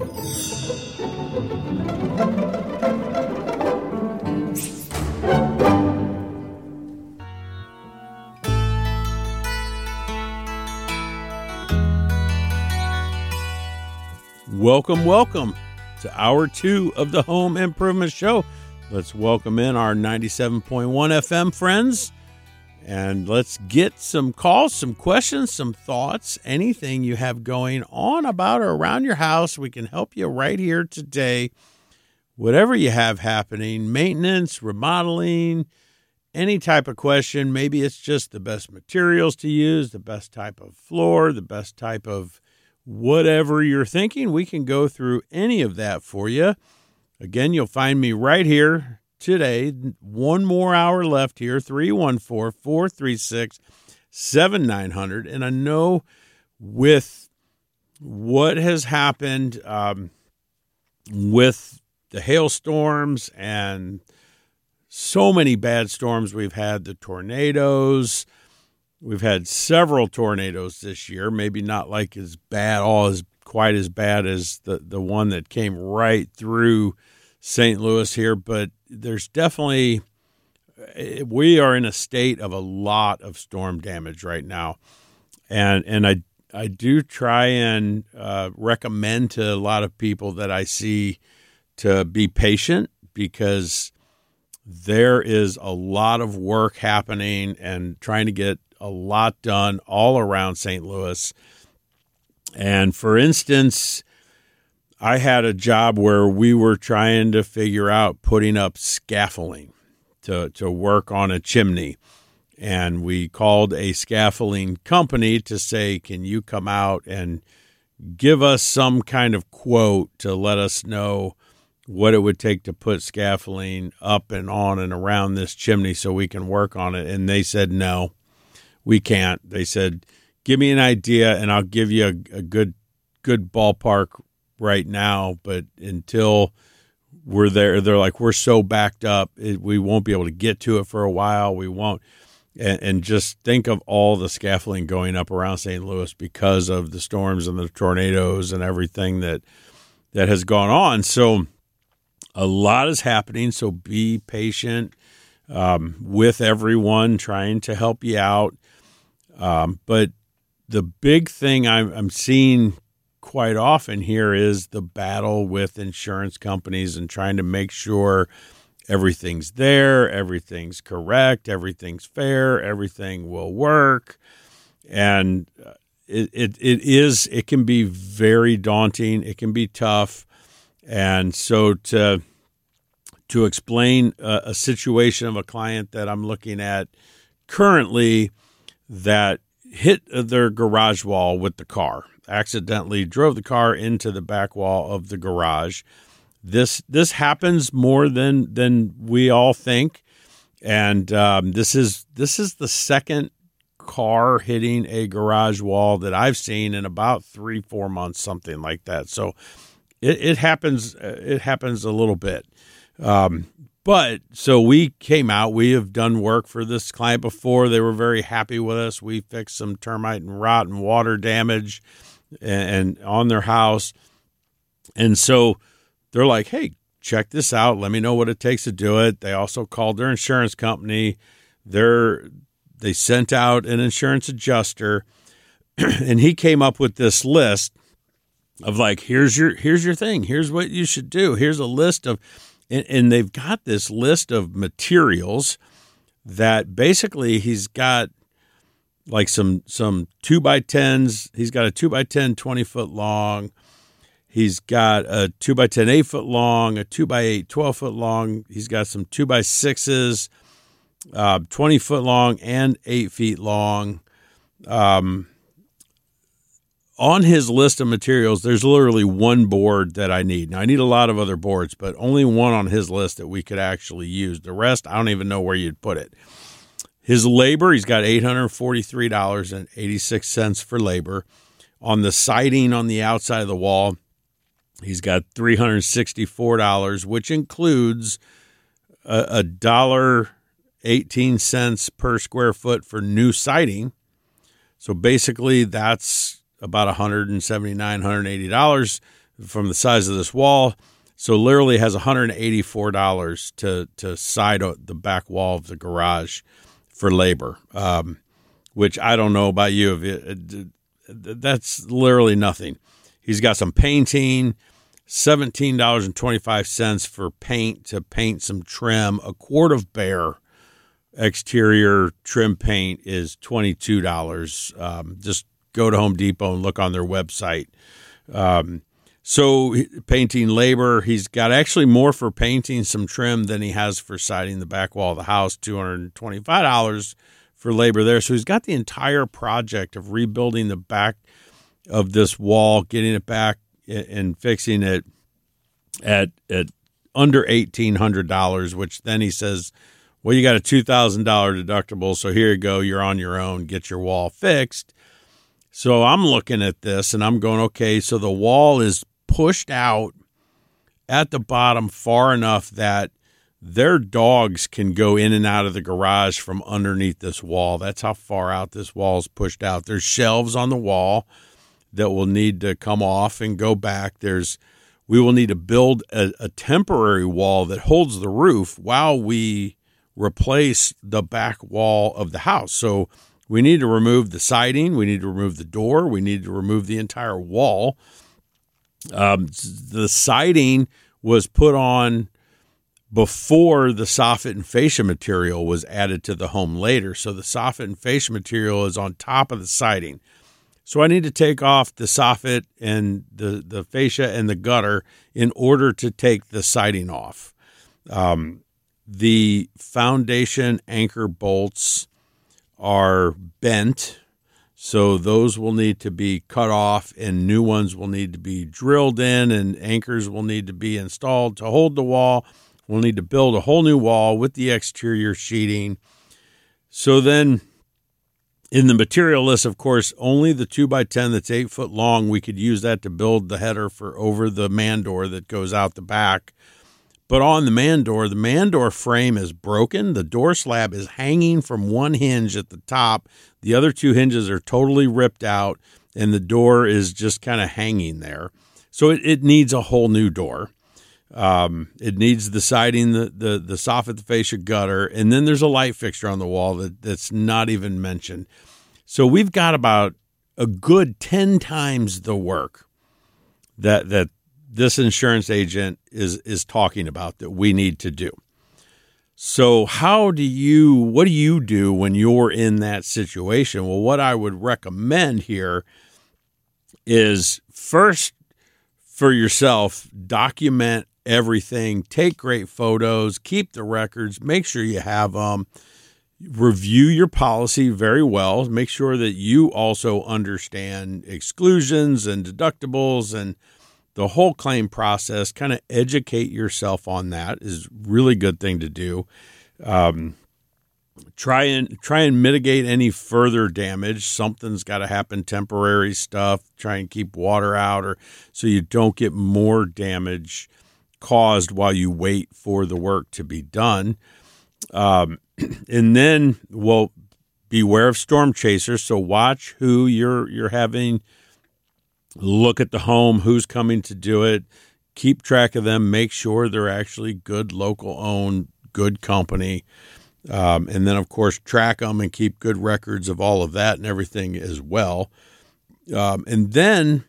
Welcome, welcome to hour two of the Home Improvement Show. Let's welcome in our ninety-seven point one F M friends, and let's get some calls, some questions, some thoughts, anything you have going on about or around your house. We can help you right here today. Whatever you have happening, maintenance, remodeling, any type of question. Maybe it's just the best materials to use, the best type of floor, the best type of whatever you're thinking. We can go through any of that for you. Again, you'll find me right here today. One more hour left here, three one four, four three six, seven nine zero zero. And I know with what has happened um, with the hailstorms and so many bad storms we've had, the tornadoes, we've had several tornadoes this year, maybe not like as bad, all as quite as bad as the, the one that came right through Saint Louis here, but there's definitely, we are in a state of a lot of storm damage right now. And and I I do try and uh, recommend to a lot of people that I see to be patient, because there is a lot of work happening and trying to get a lot done all around Saint Louis. And for instance, I had a job where we were trying to figure out putting up scaffolding to, to work on a chimney. And we called a scaffolding company to say, can you come out and give us some kind of quote to let us know what it would take to put scaffolding up and on and around this chimney so we can work on it. And they said, no, we can't. They said, give me an idea and I'll give you a, a good, good ballpark right now. But until we're there, they're like, we're so backed up, it, we won't be able to get to it for a while. We won't. And, and just think of all the scaffolding going up around Saint Louis because of the storms and the tornadoes and everything that, that has gone on. So a lot is happening, so be patient um, with everyone trying to help you out. Um, but the big thing I'm, I'm seeing quite often here is the battle with insurance companies and trying to make sure everything's there, everything's correct, everything's fair, everything will work. And it, it, it is, it can be very daunting. It can be tough. And so to to explain a, a situation of a client that I'm looking at currently that hit their garage wall with the car, accidentally drove the car into the back wall of the garage. This this happens more than than we all think, and um, this is this is the second car hitting a garage wall that I've seen in about three four months, something like that. So. It, it happens. It happens a little bit, um, but so we came out. We have done work for this client before. They were very happy with us. We fixed some termite and rot and water damage, and, and on their house. And so they're like, "Hey, check this out. Let me know what it takes to do it." They also called their insurance company. They're they sent out an insurance adjuster, and he came up with this list. Of like, here's your here's your thing. Here's what you should do. Here's a list of, and, and they've got this list of materials that basically he's got like some some two by tens. He's got a two by ten, twenty foot long. He's got a two by ten, eight foot long, a two by eight, twelve foot long. He's got some two by sixes, uh, twenty foot long and eight feet long. Um, On his list of materials, there's literally one board that I need. Now, I need a lot of other boards, but only one on his list that we could actually use. The rest, I don't even know where you'd put it. His labor, he's got eight hundred forty-three dollars and eighty-six cents for labor. On the siding on the outside of the wall, he's got three hundred sixty-four dollars, which includes a one dollar and eighteen cents per square foot for new siding. So basically, that's about one hundred seventy-nine dollars, one hundred eighty dollars from the size of this wall. So literally has one hundred eighty-four dollars to, to side the back wall of the garage for labor, um, which I don't know about you. If it, it, that's literally nothing. He's got some painting, seventeen dollars and twenty-five cents for paint to paint some trim. A quart of Behr exterior trim paint is twenty-two dollars. Um, just go to Home Depot and look on their website. Um, so painting labor, he's got actually more for painting some trim than he has for siding the back wall of the house, two hundred twenty-five dollars for labor there. So he's got the entire project of rebuilding the back of this wall, getting it back and fixing it at, at under eighteen hundred dollars, which then he says, well, you got a two thousand dollars deductible. So here you go. You're on your own. Get your wall fixed. So I'm looking at this and I'm going, okay, so the wall is pushed out at the bottom far enough that their dogs can go in and out of the garage from underneath this wall. That's how far out this wall is pushed out. There's shelves on the wall that will need to come off and go back. There's, we will need to build a, a temporary wall that holds the roof while we replace the back wall of the house. So we need to remove the siding. We need to remove the door. We need to remove the entire wall. Um, the siding was put on before the soffit and fascia material was added to the home later. So the soffit and fascia material is on top of the siding. So I need to take off the soffit and the, the fascia and the gutter in order to take the siding off. Um, the foundation anchor bolts are bent, So those will need to be cut off and new ones will need to be drilled in and anchors will need to be installed to hold the wall. We'll need to build a whole new wall with the exterior sheeting. So then in the material list, of course, only the two by ten that's eight foot long. We could use that to build the header for over the man door that goes out the back. But on the man door, the man door frame is broken. The door slab is hanging from one hinge at the top. The other two hinges are totally ripped out, and the door is just kind of hanging there. So it, it needs a whole new door. Um, it needs the siding, the, the, the soffit, the fascia gutter, and then there's a light fixture on the wall that, that's not even mentioned. So we've got about a good ten times the work that that this insurance agent is is talking about that we need to do. So how do you, what do you do when you're in that situation? Well, what I would recommend here is first for yourself, document everything, take great photos, keep the records, make sure you have them, review your policy very well, make sure that you also understand exclusions and deductibles and the whole claim process. Kind of educate yourself on that is a really good thing to do. Um, try and try and mitigate any further damage. Something's got to happen, temporary stuff. Try and keep water out, or so you don't get more damage caused while you wait for the work to be done. Um, and then, well, beware of storm chasers. So watch who you're you're having look at the home, who's coming to do it. Keep track of them. Make sure they're actually good, local owned, good company. Um, and then, of course, track them and keep good records of all of that and everything as well. Um, and then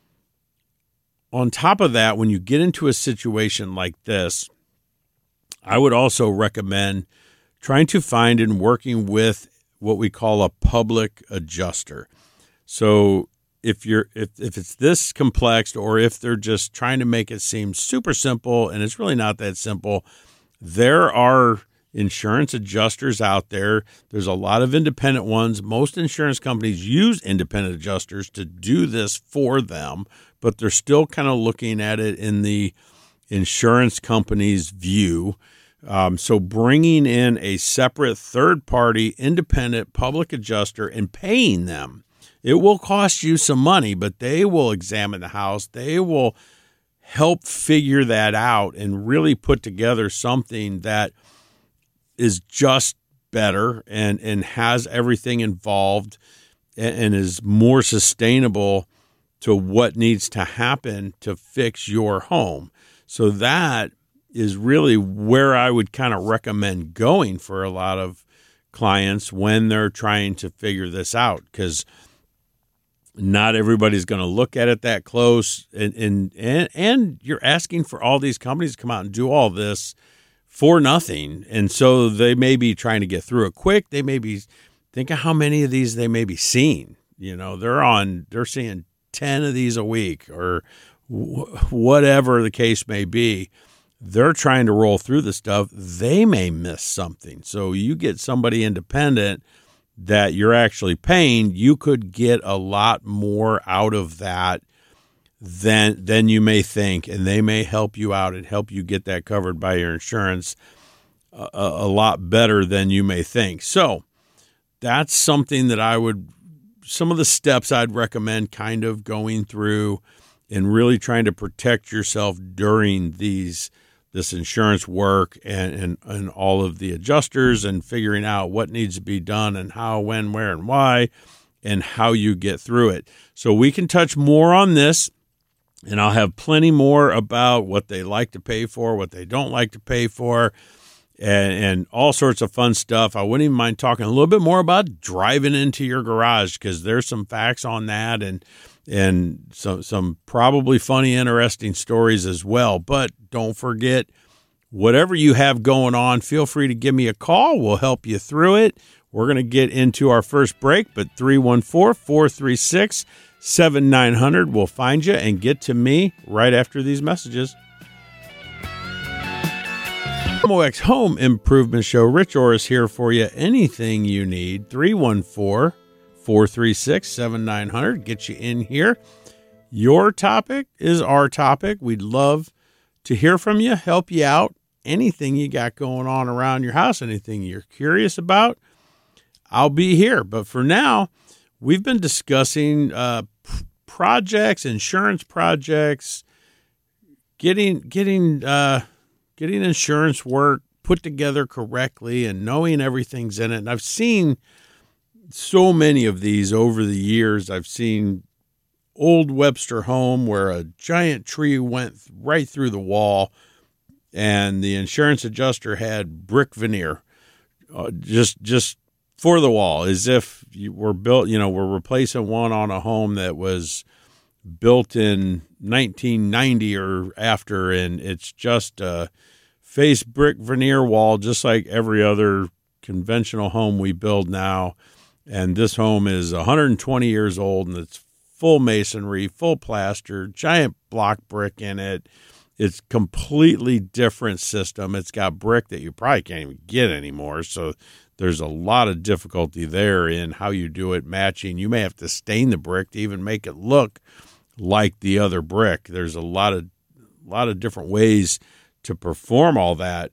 on top of that, when you get into a situation like this, I would also recommend trying to find and working with what we call a public adjuster. So if you're if, if it's this complex, or if they're just trying to make it seem super simple and it's really not that simple, there are insurance adjusters out there. There's a lot of independent ones. Most insurance companies use independent adjusters to do this for them, but they're still kind of looking at it in the insurance company's view. Um, so bringing in a separate third-party independent public adjuster and paying them, it will cost you some money, but they will examine the house. They will help figure that out and really put together something that is just better and, and has everything involved and, and is more sustainable to what needs to happen to fix your home. So that is really where I would kind of recommend going for a lot of clients when they're trying to figure this out, because not everybody's going to look at it that close. And, and, and, and you're asking for all these companies to come out and do all this for nothing. And so they may be trying to get through it quick. They may be, think of how many of these they may be seeing. You know, they're on, they're seeing ten of these a week, or w- whatever the case may be. They're trying to roll through the stuff. They may miss something. So you get somebody independent that you're actually paying, you could get a lot more out of that than than you may think, and they may help you out and help you get that covered by your insurance a, a lot better than you may think. So that's something that I would, some of the steps I'd recommend kind of going through and really trying to protect yourself during these this insurance work and, and, and all of the adjusters, and figuring out what needs to be done and how, when, where, and why, and how you get through it. So we can touch more on this, and I'll have plenty more about what they like to pay for, what they don't like to pay for, and, and all sorts of fun stuff. I wouldn't even mind talking a little bit more about driving into your garage, because there's some facts on that, and and some some probably funny, interesting stories as well. But don't forget, whatever you have going on, feel free to give me a call. We'll help you through it. We're going to get into our first break, but three one four, four three six, seven nine zero zero will find you and get to me right after these messages. M O X Home Improvement Show. Rich Orris here for you. Anything you need, three one four, four three six, seven nine zero zero. Get you in here. Your topic is our topic. We'd love to hear from you, help you out. Anything you got going on around your house, anything you're curious about, I'll be here. But for now, we've been discussing uh, p- projects, insurance projects, getting getting uh, getting insurance work put together correctly and knowing everything's in it. And I've seen so many of these over the years. I've seen old Webster home where a giant tree went right through the wall and the insurance adjuster had brick veneer uh, just just for the wall, as if you were built, you know, we're replacing one on a home that was built in nineteen ninety or after, and it's just a face brick veneer wall, just like every other conventional home we build now. And this home is one hundred twenty years old, and it's full masonry, full plaster, giant block brick in it. It's completely different system. It's got brick that you probably can't even get anymore. So there's a lot of difficulty there in how you do it, matching. You may have to stain the brick to even make it look like the other brick. There's a lot of a lot of different ways to perform all that.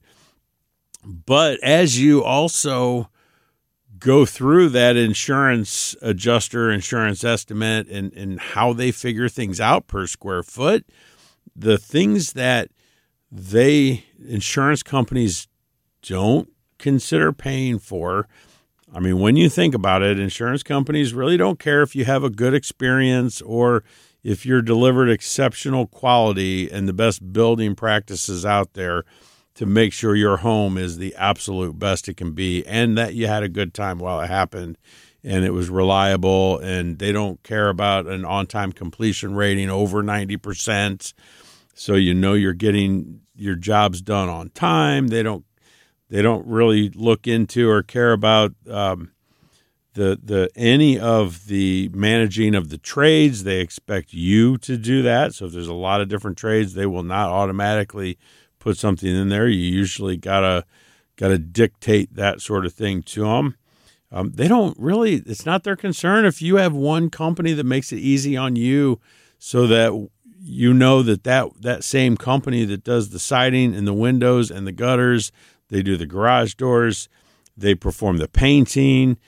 But as you also go through that insurance adjuster, insurance estimate, and, and how they figure things out per square foot, the things that they, insurance companies, don't consider paying for. I mean, when you think about it, insurance companies really don't care if you have a good experience or if you're delivered exceptional quality and the best building practices out there to make sure your home is the absolute best it can be and that you had a good time while it happened and it was reliable, and they don't care about an on-time completion rating over ninety percent. So you know you're getting your jobs done on time. They don't They don't really look into or care about um, the the any of the managing of the trades. They expect you to do that. So if there's a lot of different trades, they will not automatically put something in there. You usually gotta gotta dictate that sort of thing to them. Um, they don't really. It's not their concern if you have one company that makes it easy on you, so that you know that that that same company that does the siding and the windows and the gutters. They do the garage doors. They perform the painting.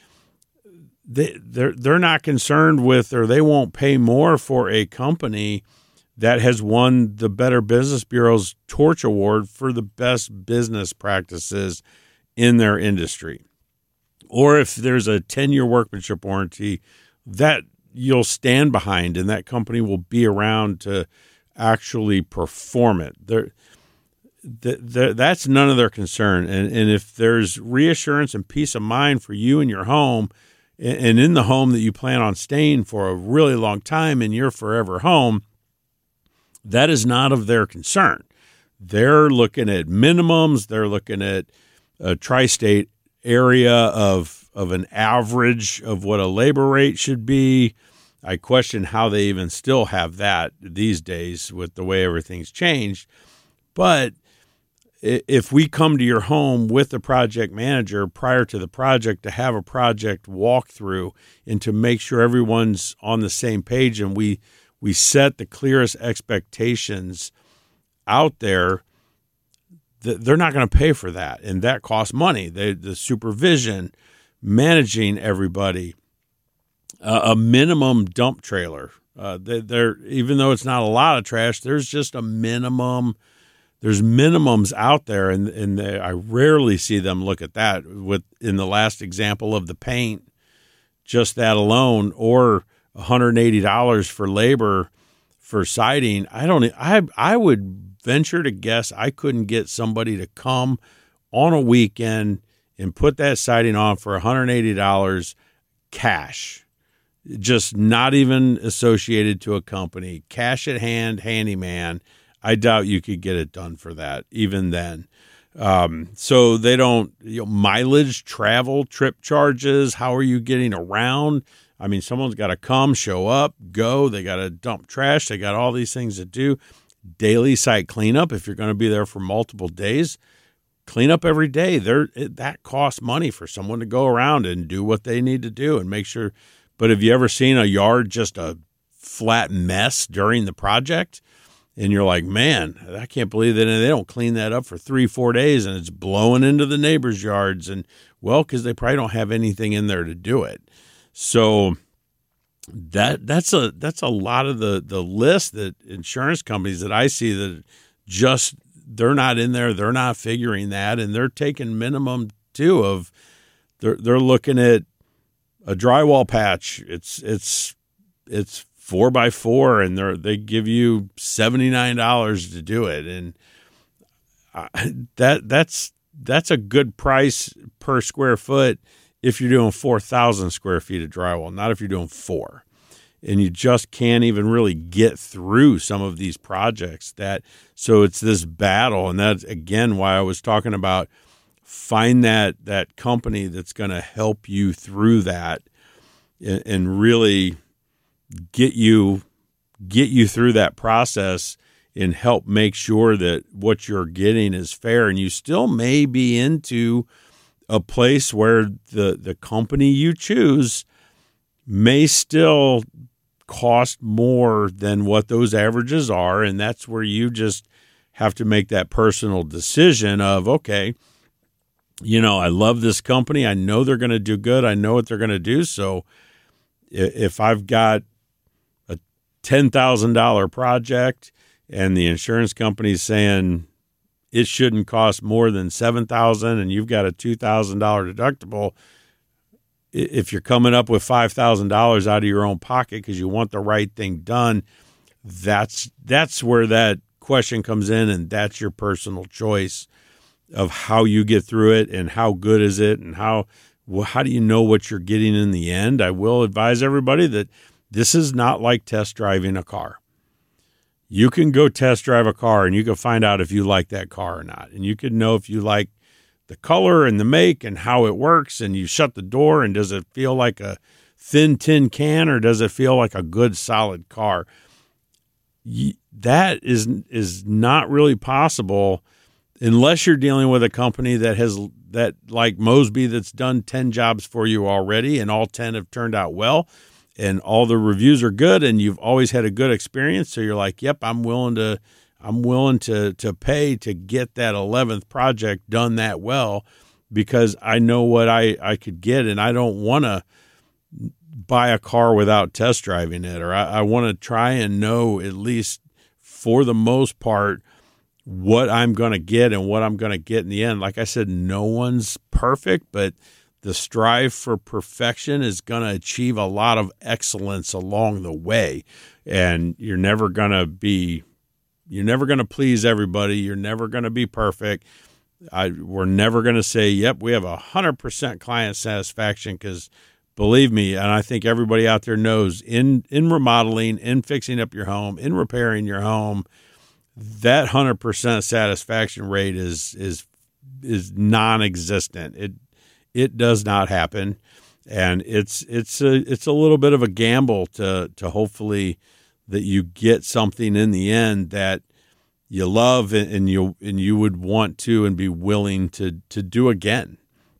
They, they're, they're not concerned with, or they won't pay more for a company that has won the Better Business Bureau's Torch Award for the best business practices in their industry. Or if there's a ten-year workmanship warranty, that you'll stand behind, and that company will be around to actually perform it. They're The, the, that's none of their concern. And, and if there's reassurance and peace of mind for you and your home, and, and in the home that you plan on staying for a really long time in your forever home, that is not of their concern. They're looking at minimums. They're looking at a tri-state area of, of an average of what a labor rate should be. I question how they even still have that these days with the way everything's changed. But if we come to your home with the project manager prior to the project to have a project walkthrough and to make sure everyone's on the same page and we we set the clearest expectations out there, they're not going to pay for that. And that costs money. They, the supervision, managing everybody, uh, a minimum dump trailer. Uh, they, they're even though it's not a lot of trash, there's just a minimum. There's minimums out there, and, and they, I rarely see them look at that. With in the last example of the paint, just that alone, or one hundred eighty dollars for labor for siding. I don't. I I would venture to guess I couldn't get somebody to come on a weekend and put that siding on for one hundred eighty dollars cash. Just not even associated to a company. Cash at hand, handyman. I doubt you could get it done for that even then. Um, so they don't, you know, mileage, travel, trip charges. How are you getting around? I mean, someone's got to come, show up, go. They got to dump trash. They got all these things to do. Daily site cleanup. If you're going to be there for multiple days, clean up every day. There, that costs money for someone to go around and do what they need to do and make sure But have you ever seen a yard just a flat mess during the project? And you're like, man, I can't believe that they don't clean that up for three, four days and it's blowing into the neighbors' yards. And, well, because they probably don't have anything in there to do it. So that that's a that's a lot of the, the list that insurance companies that I see that just they're not in there. They're not figuring that. And they're taking minimum, too, of they're, they're looking at a drywall patch. It's it's it's four by four, and they they give you seventy-nine dollars to do it, and that that's that's a good price per square foot if you're doing four thousand square feet of drywall, not if you're doing four, and you just can't even really get through some of these projects. That so it's this battle, and that's again why I was talking about find that that company that's going to help you through that, and, and really get you get you through that process and help make sure that what you're getting is fair. And you still may be into a place where the, the company you choose may still cost more than what those averages are. And that's where you just have to make that personal decision of, okay, you know, I love this company. I know they're going to do good. I know what they're going to do. So if I've got ten thousand dollars project and the insurance company's saying it shouldn't cost more than seven thousand dollars and you've got a two thousand dollars deductible, if you're coming up with five thousand dollars out of your own pocket because you want the right thing done, that's that's where that question comes in, and that's your personal choice of how you get through it and how good is it and how well, how do you know what you're getting in the end. I will advise everybody that this is not like test driving a car. You can go test drive a car and you can find out if you like that car or not. And you can know if you like the color and the make and how it works, and you shut the door and does it feel like a thin tin can or does it feel like a good solid car? That is is not really possible unless you're dealing with a company that has that like Mosby that's done ten jobs for you already and all ten have turned out well. And all the reviews are good, and you've always had a good experience. So you're like, "Yep, I'm willing to, I'm willing to to pay to get that eleventh project done that well, because I know what I, I could get, and I don't want to buy a car without test driving it, or I, I want to try and know at least for the most part what I'm going to get and what I'm going to get in the end." Like I said, no one's perfect, but the strive for perfection is going to achieve a lot of excellence along the way. And you're never going to be, you're never going to please everybody. You're never going to be perfect. I, we're never going to say, yep, we have a hundred percent client satisfaction, because believe me, and I think everybody out there knows, in, in remodeling, in fixing up your home, in repairing your home, that hundred percent satisfaction rate is, is, is non-existent. It, It does not happen, and it's it's a it's a little bit of a gamble to to hopefully that you get something in the end that you love and you and you would want to and be willing to to do again.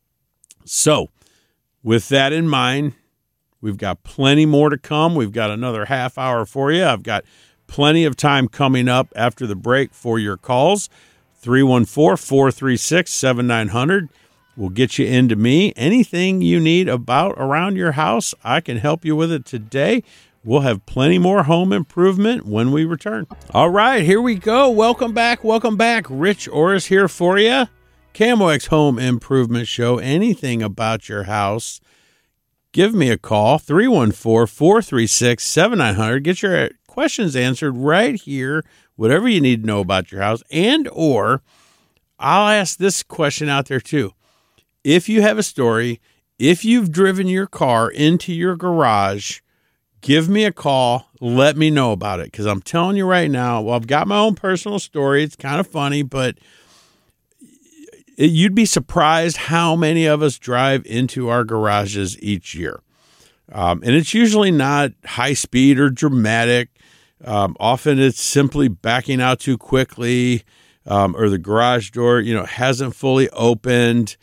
So, with that in mind, we've got plenty more to come. We've got another half hour for you. I've got plenty of time coming up after the break for your calls. three one four, four three six, seven nine zero zero. We'll get you into me. Anything you need about around your house, I can help you with it today. We'll have plenty more home improvement when we return. All right, here we go. Welcome back. Welcome back. Rich Orris here for you. KMOX Home Improvement Show. Anything about your house, give me a call. three one four, four three six, seven nine zero zero. Get your questions answered right here. Whatever you need to know about your house. And or I'll ask this question out there too. If you have a story, if you've driven your car into your garage, give me a call. Let me know about it, because I'm telling you right now, well, I've got my own personal story. It's kind of funny, but it, you'd be surprised how many of us drive into our garages each year. Um, and it's usually not high speed or dramatic. Um, often it's simply backing out too quickly, um, or the garage door, you know, hasn't fully opened.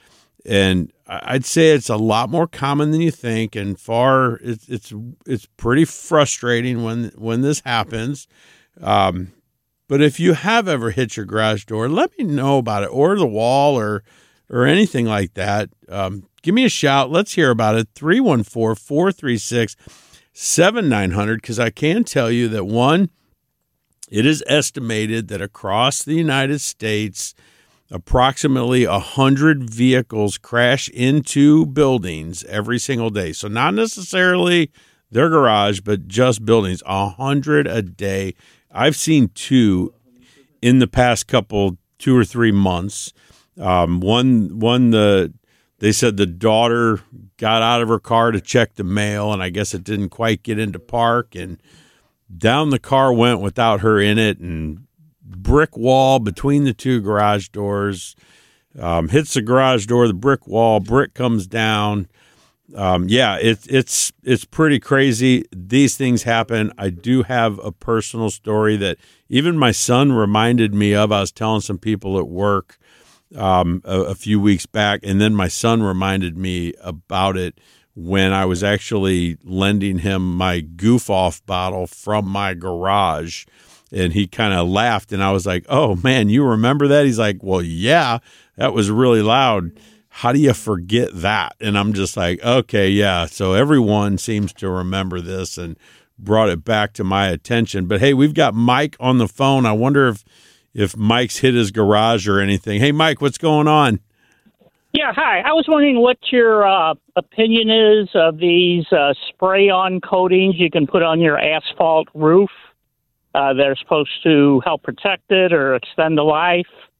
And I'd say it's a lot more common than you think, and far it's it's it's pretty frustrating when when this happens. Um, but if you have ever hit your garage door, let me know about it, or the wall, or or anything like that. Um, give me a shout. Let's hear about it. three one four, four three six, seven nine zero zero, because I can tell you that, one, it is estimated that across the United States, approximately one hundred vehicles crash into buildings every single day. So not necessarily their garage, but just buildings, one hundred a day. I've seen two in the past couple, two or three months. Um, one, one, the they said the daughter got out of her car to check the mail, and I guess it didn't quite get into park, and down the car went without her in it, and brick wall between the two garage doors, um, hits the garage door, the brick wall, brick comes down. Um, yeah, it, it's it's pretty crazy. These things happen. I do have a personal story that even my son reminded me of. I was telling some people at work um, a, a few weeks back, and then my son reminded me about it when I was actually lending him my goof-off bottle from my garage. And he kind of laughed, and I was like, oh, man, you remember that? He's like, well, yeah, that was really loud. How do you forget that? And I'm just like, okay, yeah. So everyone seems to remember this and brought it back to my attention. But, hey, we've got Mike on the phone. I wonder if, if Mike's hit his garage or anything. Hey, Mike, what's going on? Yeah, hi. I was wondering what your uh, opinion is of these uh, spray-on coatings you can put on your asphalt roof. Uh, they're supposed to help protect it or extend the life.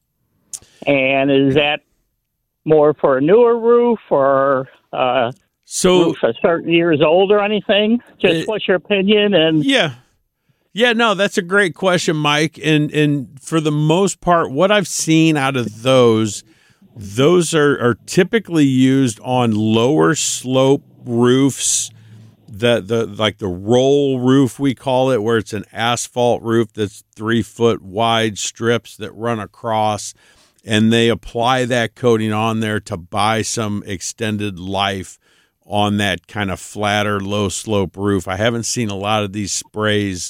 And is that more for a newer roof or uh, so, roof a certain years old or anything? Just it, what's your opinion? And yeah. Yeah, no, that's a great question, Mike. And and for the most part, what I've seen out of those, those are, are typically used on lower slope roofs. The the like the roll roof, we call it, where it's an asphalt roof that's three foot wide strips that run across, and they apply that coating on there to buy some extended life on that kind of flatter, low slope roof. I haven't seen a lot of these sprays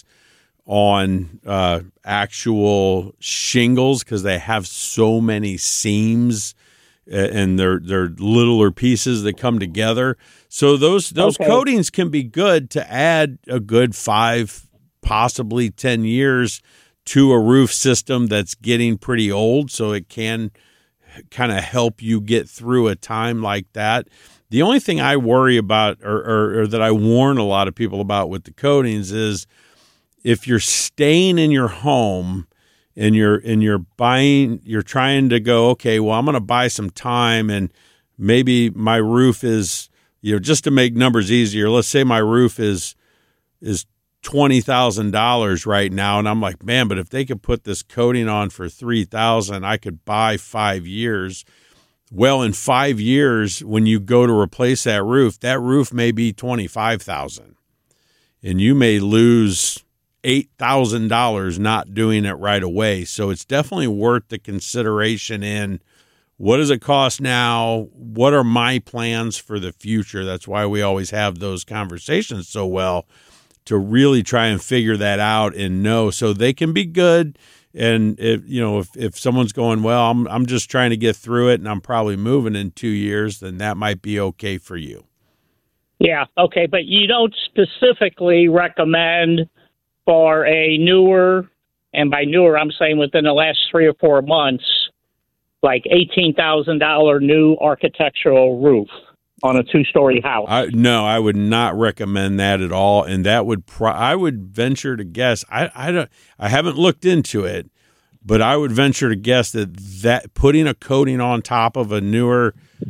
on uh, actual shingles because they have so many seams and they're they're littler pieces that come together. So those those okay. coatings can be good to add a good five, possibly ten years to a roof system that's getting pretty old. So it can kind of help you get through a time like that. The only thing I worry about, or, or, or that I warn a lot of people about with the coatings, is if you're staying in your home and you're and you're buying, you're trying to go, okay, well, I'm going to buy some time, and maybe my roof is, you know, just to make numbers easier, let's say my roof is is twenty thousand dollars right now, and I'm like, man, but if they could put this coating on for three thousand dollars, I could buy five years. Well, in five years, when you go to replace that roof, that roof may be twenty-five thousand dollars, and you may lose eight thousand dollars not doing it right away. So it's definitely worth the consideration in what does it cost now? What are my plans for the future? That's why we always have those conversations so well, to really try and figure that out and know. So they can be good. And if, you know, if, if someone's going, well, I'm I'm just trying to get through it and I'm probably moving in two years, then that might be okay for you. Yeah. Okay. But you don't specifically recommend for a newer, and by newer, I'm saying within the last three or four months, like eighteen thousand dollars new architectural roof on a two-story house. I, no, I would not recommend that at all. And that would, pro- I would venture to guess, I, I don't, I haven't looked into it, but I would venture to guess that that putting a coating on top of a newer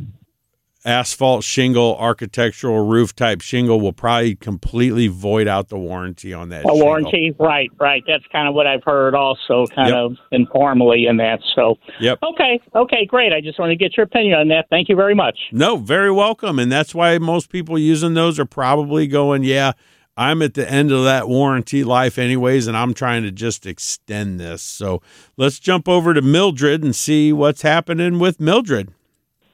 asphalt shingle, architectural roof type shingle will probably completely void out the warranty on that. A shingle. Warranty, right, right. That's kind of what I've heard also, kind yep. of informally in that. So, yep. Okay, okay, great. I just want to get your opinion on that. Thank you very much. No, very welcome. And that's why most people using those are probably going, yeah, I'm at the end of that warranty life anyways, and I'm trying to just extend this. So let's jump over to Mildred and see what's happening with Mildred.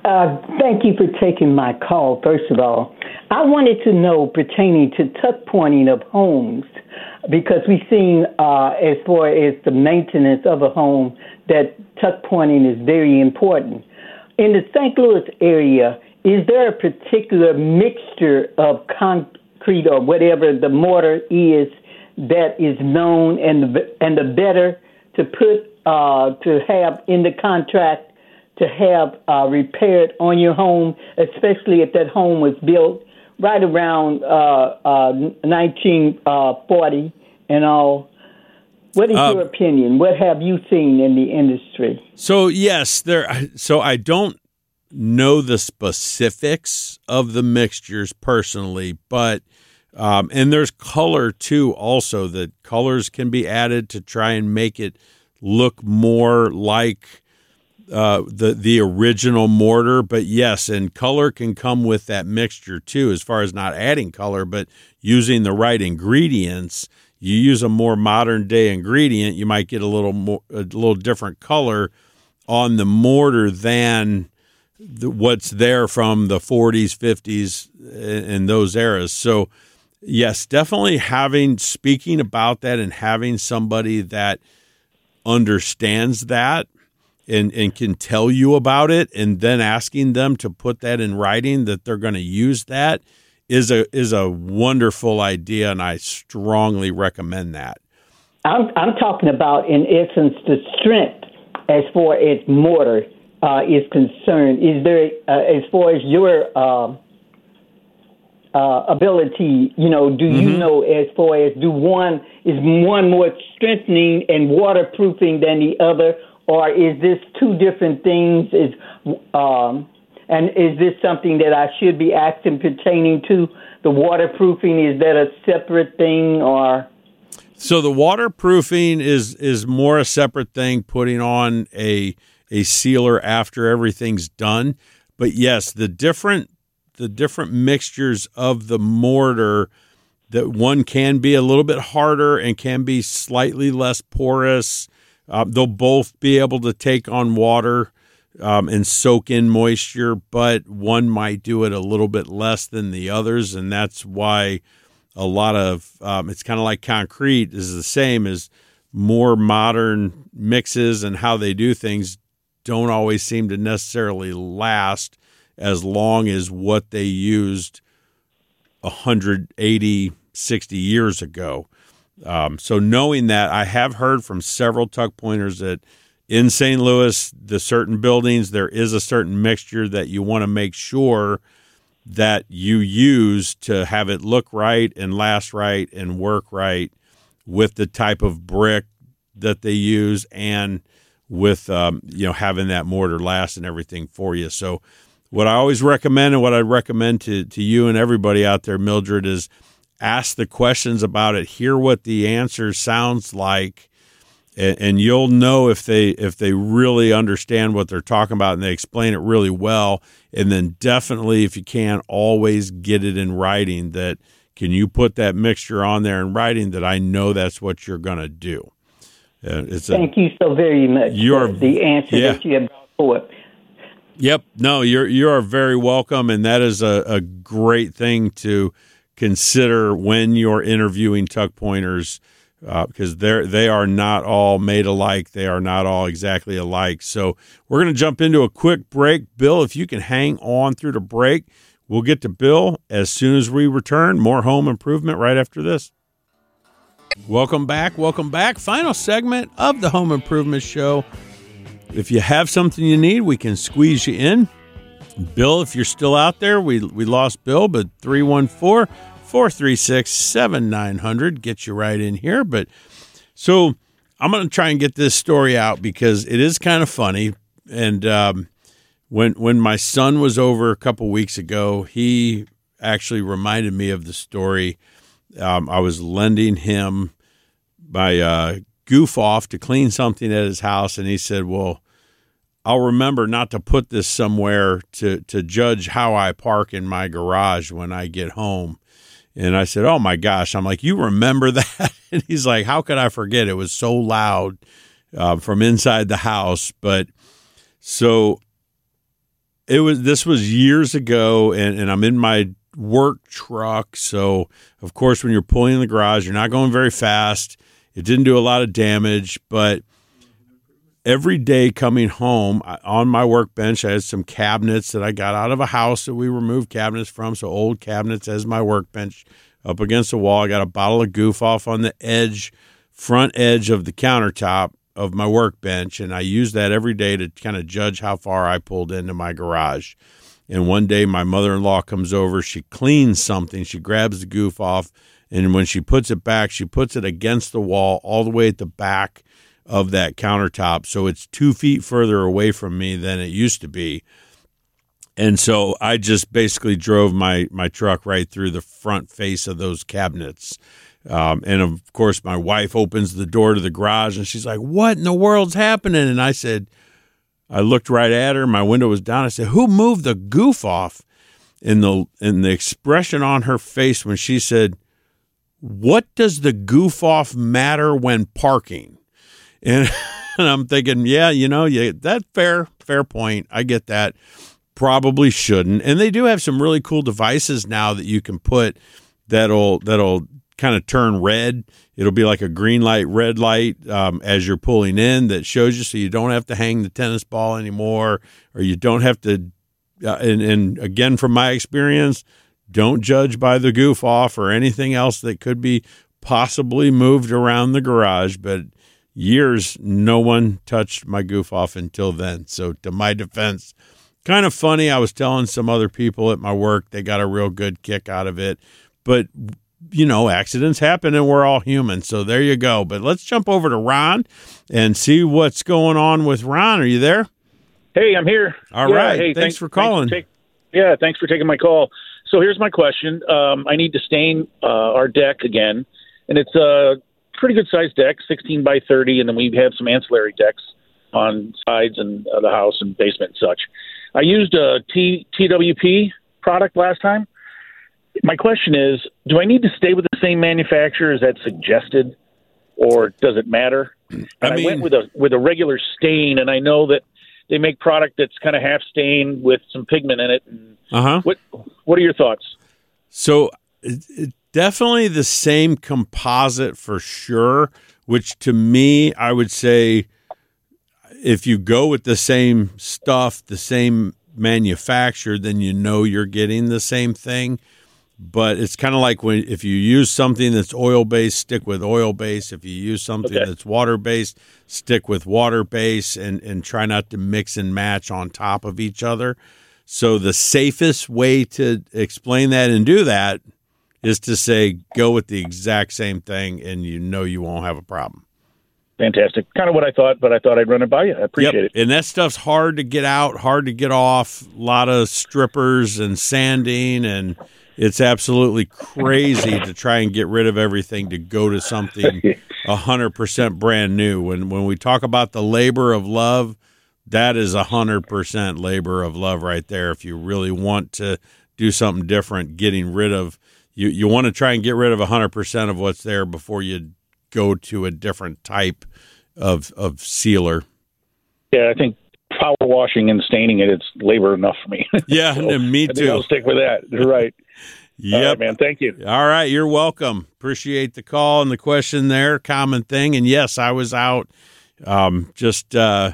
Uh, thank you for taking my call, first of all. I wanted to know pertaining to tuck pointing of homes, because we've seen uh, as far as the maintenance of a home that tuck pointing is very important. In the Saint Louis area, is there a particular mixture of concrete or whatever the mortar is that is known and the, and the better to put uh, to have in the contract to have uh, repaired on your home, especially if that home was built right around uh, uh, nineteen forty and all? What is uh, your opinion? What have you seen in the industry? So yes, there. So I don't know the specifics of the mixtures personally, but um, and there's color too. Also, that colors can be added to try and make it look more like uh, the the original mortar. But yes, and color can come with that mixture too, as far as not adding color, but using the right ingredients. You use a more modern day ingredient, you might get a little more, a little different color on the mortar than the, what's there from the forties, fifties, and those eras. So, yes, definitely having speaking about that and having somebody that understands that and and can tell you about it, and then asking them to put that in writing that they're going to use that. is a is a wonderful idea, and I strongly recommend that. I'm I'm talking about, in essence, the strength as far as mortar uh, is concerned. Is there, uh, as far as your uh, uh, ability, you know, do mm-hmm. you know as far as do one is one more strengthening and waterproofing than the other, or is this two different things? Is um, And is this something that I should be asking pertaining to the waterproofing? Is that a separate thing, or? So the waterproofing is is more a separate thing, putting on a a sealer after everything's done. But yes, the different the different mixtures of the mortar, that one can be a little bit harder and can be slightly less porous. Uh, they'll both be able to take on water Um, and soak in moisture, but one might do it a little bit less than the others, and that's why a lot of um, it's kind of like concrete is the same as more modern mixes, and how they do things don't always seem to necessarily last as long as what they used one hundred eighty, sixty years ago. Um, so knowing that, I have heard from several tuck pointers that in Saint Louis, the certain buildings, there is a certain mixture that you want to make sure that you use to have it look right and last right and work right with the type of brick that they use, and with um, you know having that mortar last and everything for you. So what I always recommend, and what I recommend to, to you and everybody out there, Mildred, is ask the questions about it, hear what the answer sounds like, and you'll know if they if they really understand what they're talking about and they explain it really well. And then definitely, if you can, always get it in writing. That can you put that mixture on there in writing that I know that's what you're going to do. Uh, it's Thank a, you so very much you're, for the answer yeah. that you have brought forth. Yep. No, you're you are very welcome, and that is a, a great thing to consider when you're interviewing tuck pointers. Because uh, they're they are not all made alike. They are not all exactly alike. So we're going to jump into a quick break. Bill, if you can hang on through the break, we'll get to Bill as soon as we return. More home improvement right after this. Welcome back. Welcome back. Final segment of the Home Improvement Show. If you have something you need, we can squeeze you in. Bill, if you're still out there, we we lost Bill, but three one four, four three six, seven nine zero zero get you right in here. But so I'm going to try and get this story out because it is kind of funny. And um, when when my son was over a couple weeks ago, he actually reminded me of the story. Um, I was lending him my uh, goof off to clean something at his house, and he said, well, I'll remember not to put this somewhere to, to judge how I park in my garage when I get home. And I said, oh, my gosh. I'm like, you remember that? And he's like, how could I forget? It was so loud uh, from inside the house. But so it was this was years ago, and, and I'm in my work truck. So, of course, when you're pulling in the garage, you're not going very fast. It didn't do a lot of damage, but every day coming home on my workbench, I had some cabinets that I got out of a house that we removed cabinets from. So old cabinets as my workbench up against the wall. I got a bottle of Goof Off on the edge, front edge of the countertop of my workbench. And I use that every day to kind of judge how far I pulled into my garage. And one day my mother-in-law comes over, she cleans something, she grabs the Goof Off, and when she puts it back, she puts it against the wall all the way at the back of that countertop. So it's two feet further away from me than it used to be. And so I just basically drove my, my truck right through the front face of those cabinets. Um, and of course, my wife opens the door to the garage and she's like, "What in the world's happening?" And I said, I looked right at her. My window was down. I said, "Who moved the Goof Off?" And the, and the expression on her face when she said, "What does the Goof Off matter when parking?" And, and I'm thinking, yeah, you know, yeah, that fair, fair point. I get that. Probably shouldn't. And they do have some really cool devices now that you can put that'll that'll kind of turn red. It'll be like a green light, red light um, as you're pulling in that shows you, so you don't have to hang the tennis ball anymore, or you don't have to. Uh, and, and again, from my experience, don't judge by the Goof Off or anything else that could be possibly moved around the garage, but years, no one touched my Goof Off until then. So to my defense, kind of funny. I was telling some other people at my work, they got a real good kick out of it. But, you know, accidents happen and we're all human. So there you go. But let's jump over to Ron and see what's going on with Ron. Are you there? Hey, I'm here. All yeah, right. Hey, thanks, thanks for calling. Thanks for take, yeah, thanks for taking my call. So here's my question. Um, I need to stain uh, our deck again. And it's a pretty good sized deck, sixteen by thirty, and then we have some ancillary decks on sides and uh, the house and basement and such. I used a T, TWP product last time. My question is, do I need to stay with the same manufacturer as that suggested, or does it matter? And I, mean, I went with a with a regular stain, and I know that they make product that's kind of half stained with some pigment in it. Uh-huh. What What are your thoughts? So it, it, definitely the same composite for sure, which to me, I would say if you go with the same stuff, the same manufacturer, then you know you're getting the same thing. But it's kind of like when if you use something that's oil-based, stick with oil-based. If you use something okay. that's water-based, stick with water-based, and, and try not to mix and match on top of each other. So the safest way to explain that and do that is to say go with the exact same thing, and you know you won't have a problem. Fantastic. Kind of what I thought, but I thought I'd run it by you. I appreciate yep. it. And that stuff's hard to get out, hard to get off, a lot of strippers and sanding, and it's absolutely crazy to try and get rid of everything to go to something one hundred percent brand new. When when we talk about the labor of love, that is one hundred percent labor of love right there. If you really want to do something different, getting rid of, you, you want to try and get rid of one hundred percent of what's there before you go to a different type of of sealer. Yeah, I think power washing and staining it, it's labor enough for me. Yeah, so me I think too. I'll stick with that. Right. Yep. All right, man. Thank you. All right. You're welcome. Appreciate the call and the question there. Common thing. And yes, I was out um, just, uh,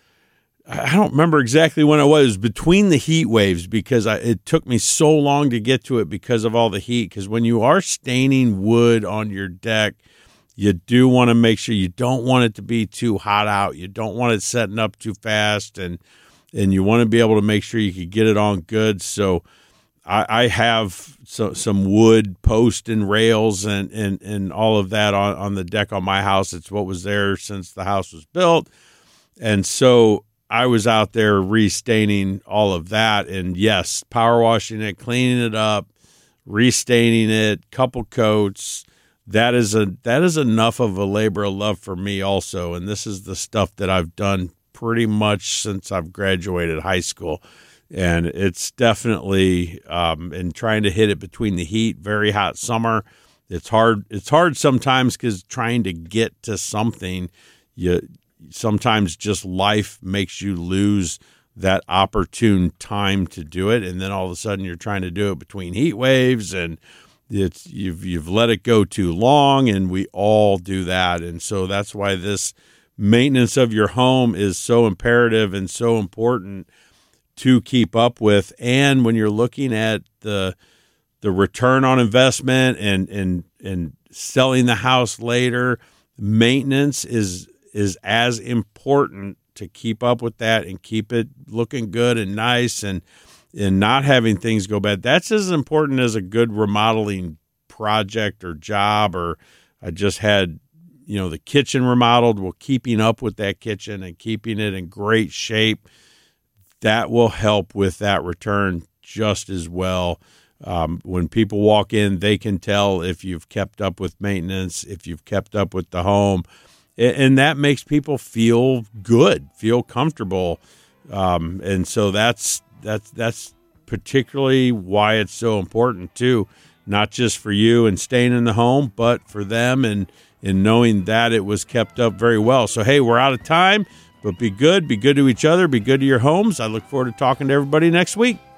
I don't remember exactly when it was. It was between the heat waves because I, it took me so long to get to it because of all the heat. Because when you are staining wood on your deck, you do want to make sure you don't want it to be too hot out. You don't want it setting up too fast. And, and you want to be able to make sure you can get it on good. So, I have so, some wood post and rails and, and, and all of that on, on the deck on my house. It's what was there since the house was built. And so I was out there restaining all of that. And yes, power washing it, cleaning it up, restaining it, couple coats. That is a that is enough of a labor of love for me also. And this is the stuff that I've done pretty much since I've graduated high school. And it's definitely um, in trying to hit it between the heat, very hot summer. It's hard. It's hard sometimes because trying to get to something, you sometimes just life makes you lose that opportune time to do it, and then all of a sudden you're trying to do it between heat waves, and it's you've you've let it go too long, and we all do that. And so that's why this maintenance of your home is so imperative and so important to keep up with. And when you're looking at the the return on investment and and and selling the house later, maintenance is is as important to keep up with that and keep it looking good and nice, and and not having things go bad. That's as important as a good remodeling project or job. Or I just had, you know, the kitchen remodeled. Well, keeping up with that kitchen and keeping it in great shape, that will help with that return just as well. Um, when people walk in, they can tell if you've kept up with maintenance, if you've kept up with the home, and that makes people feel good, feel comfortable. Um, and so that's that's that's particularly why it's so important too, not just for you and staying in the home, but for them and and knowing that it was kept up very well. So hey, we're out of time, but be good, be good to each other, be good to your homes. I look forward to talking to everybody next week.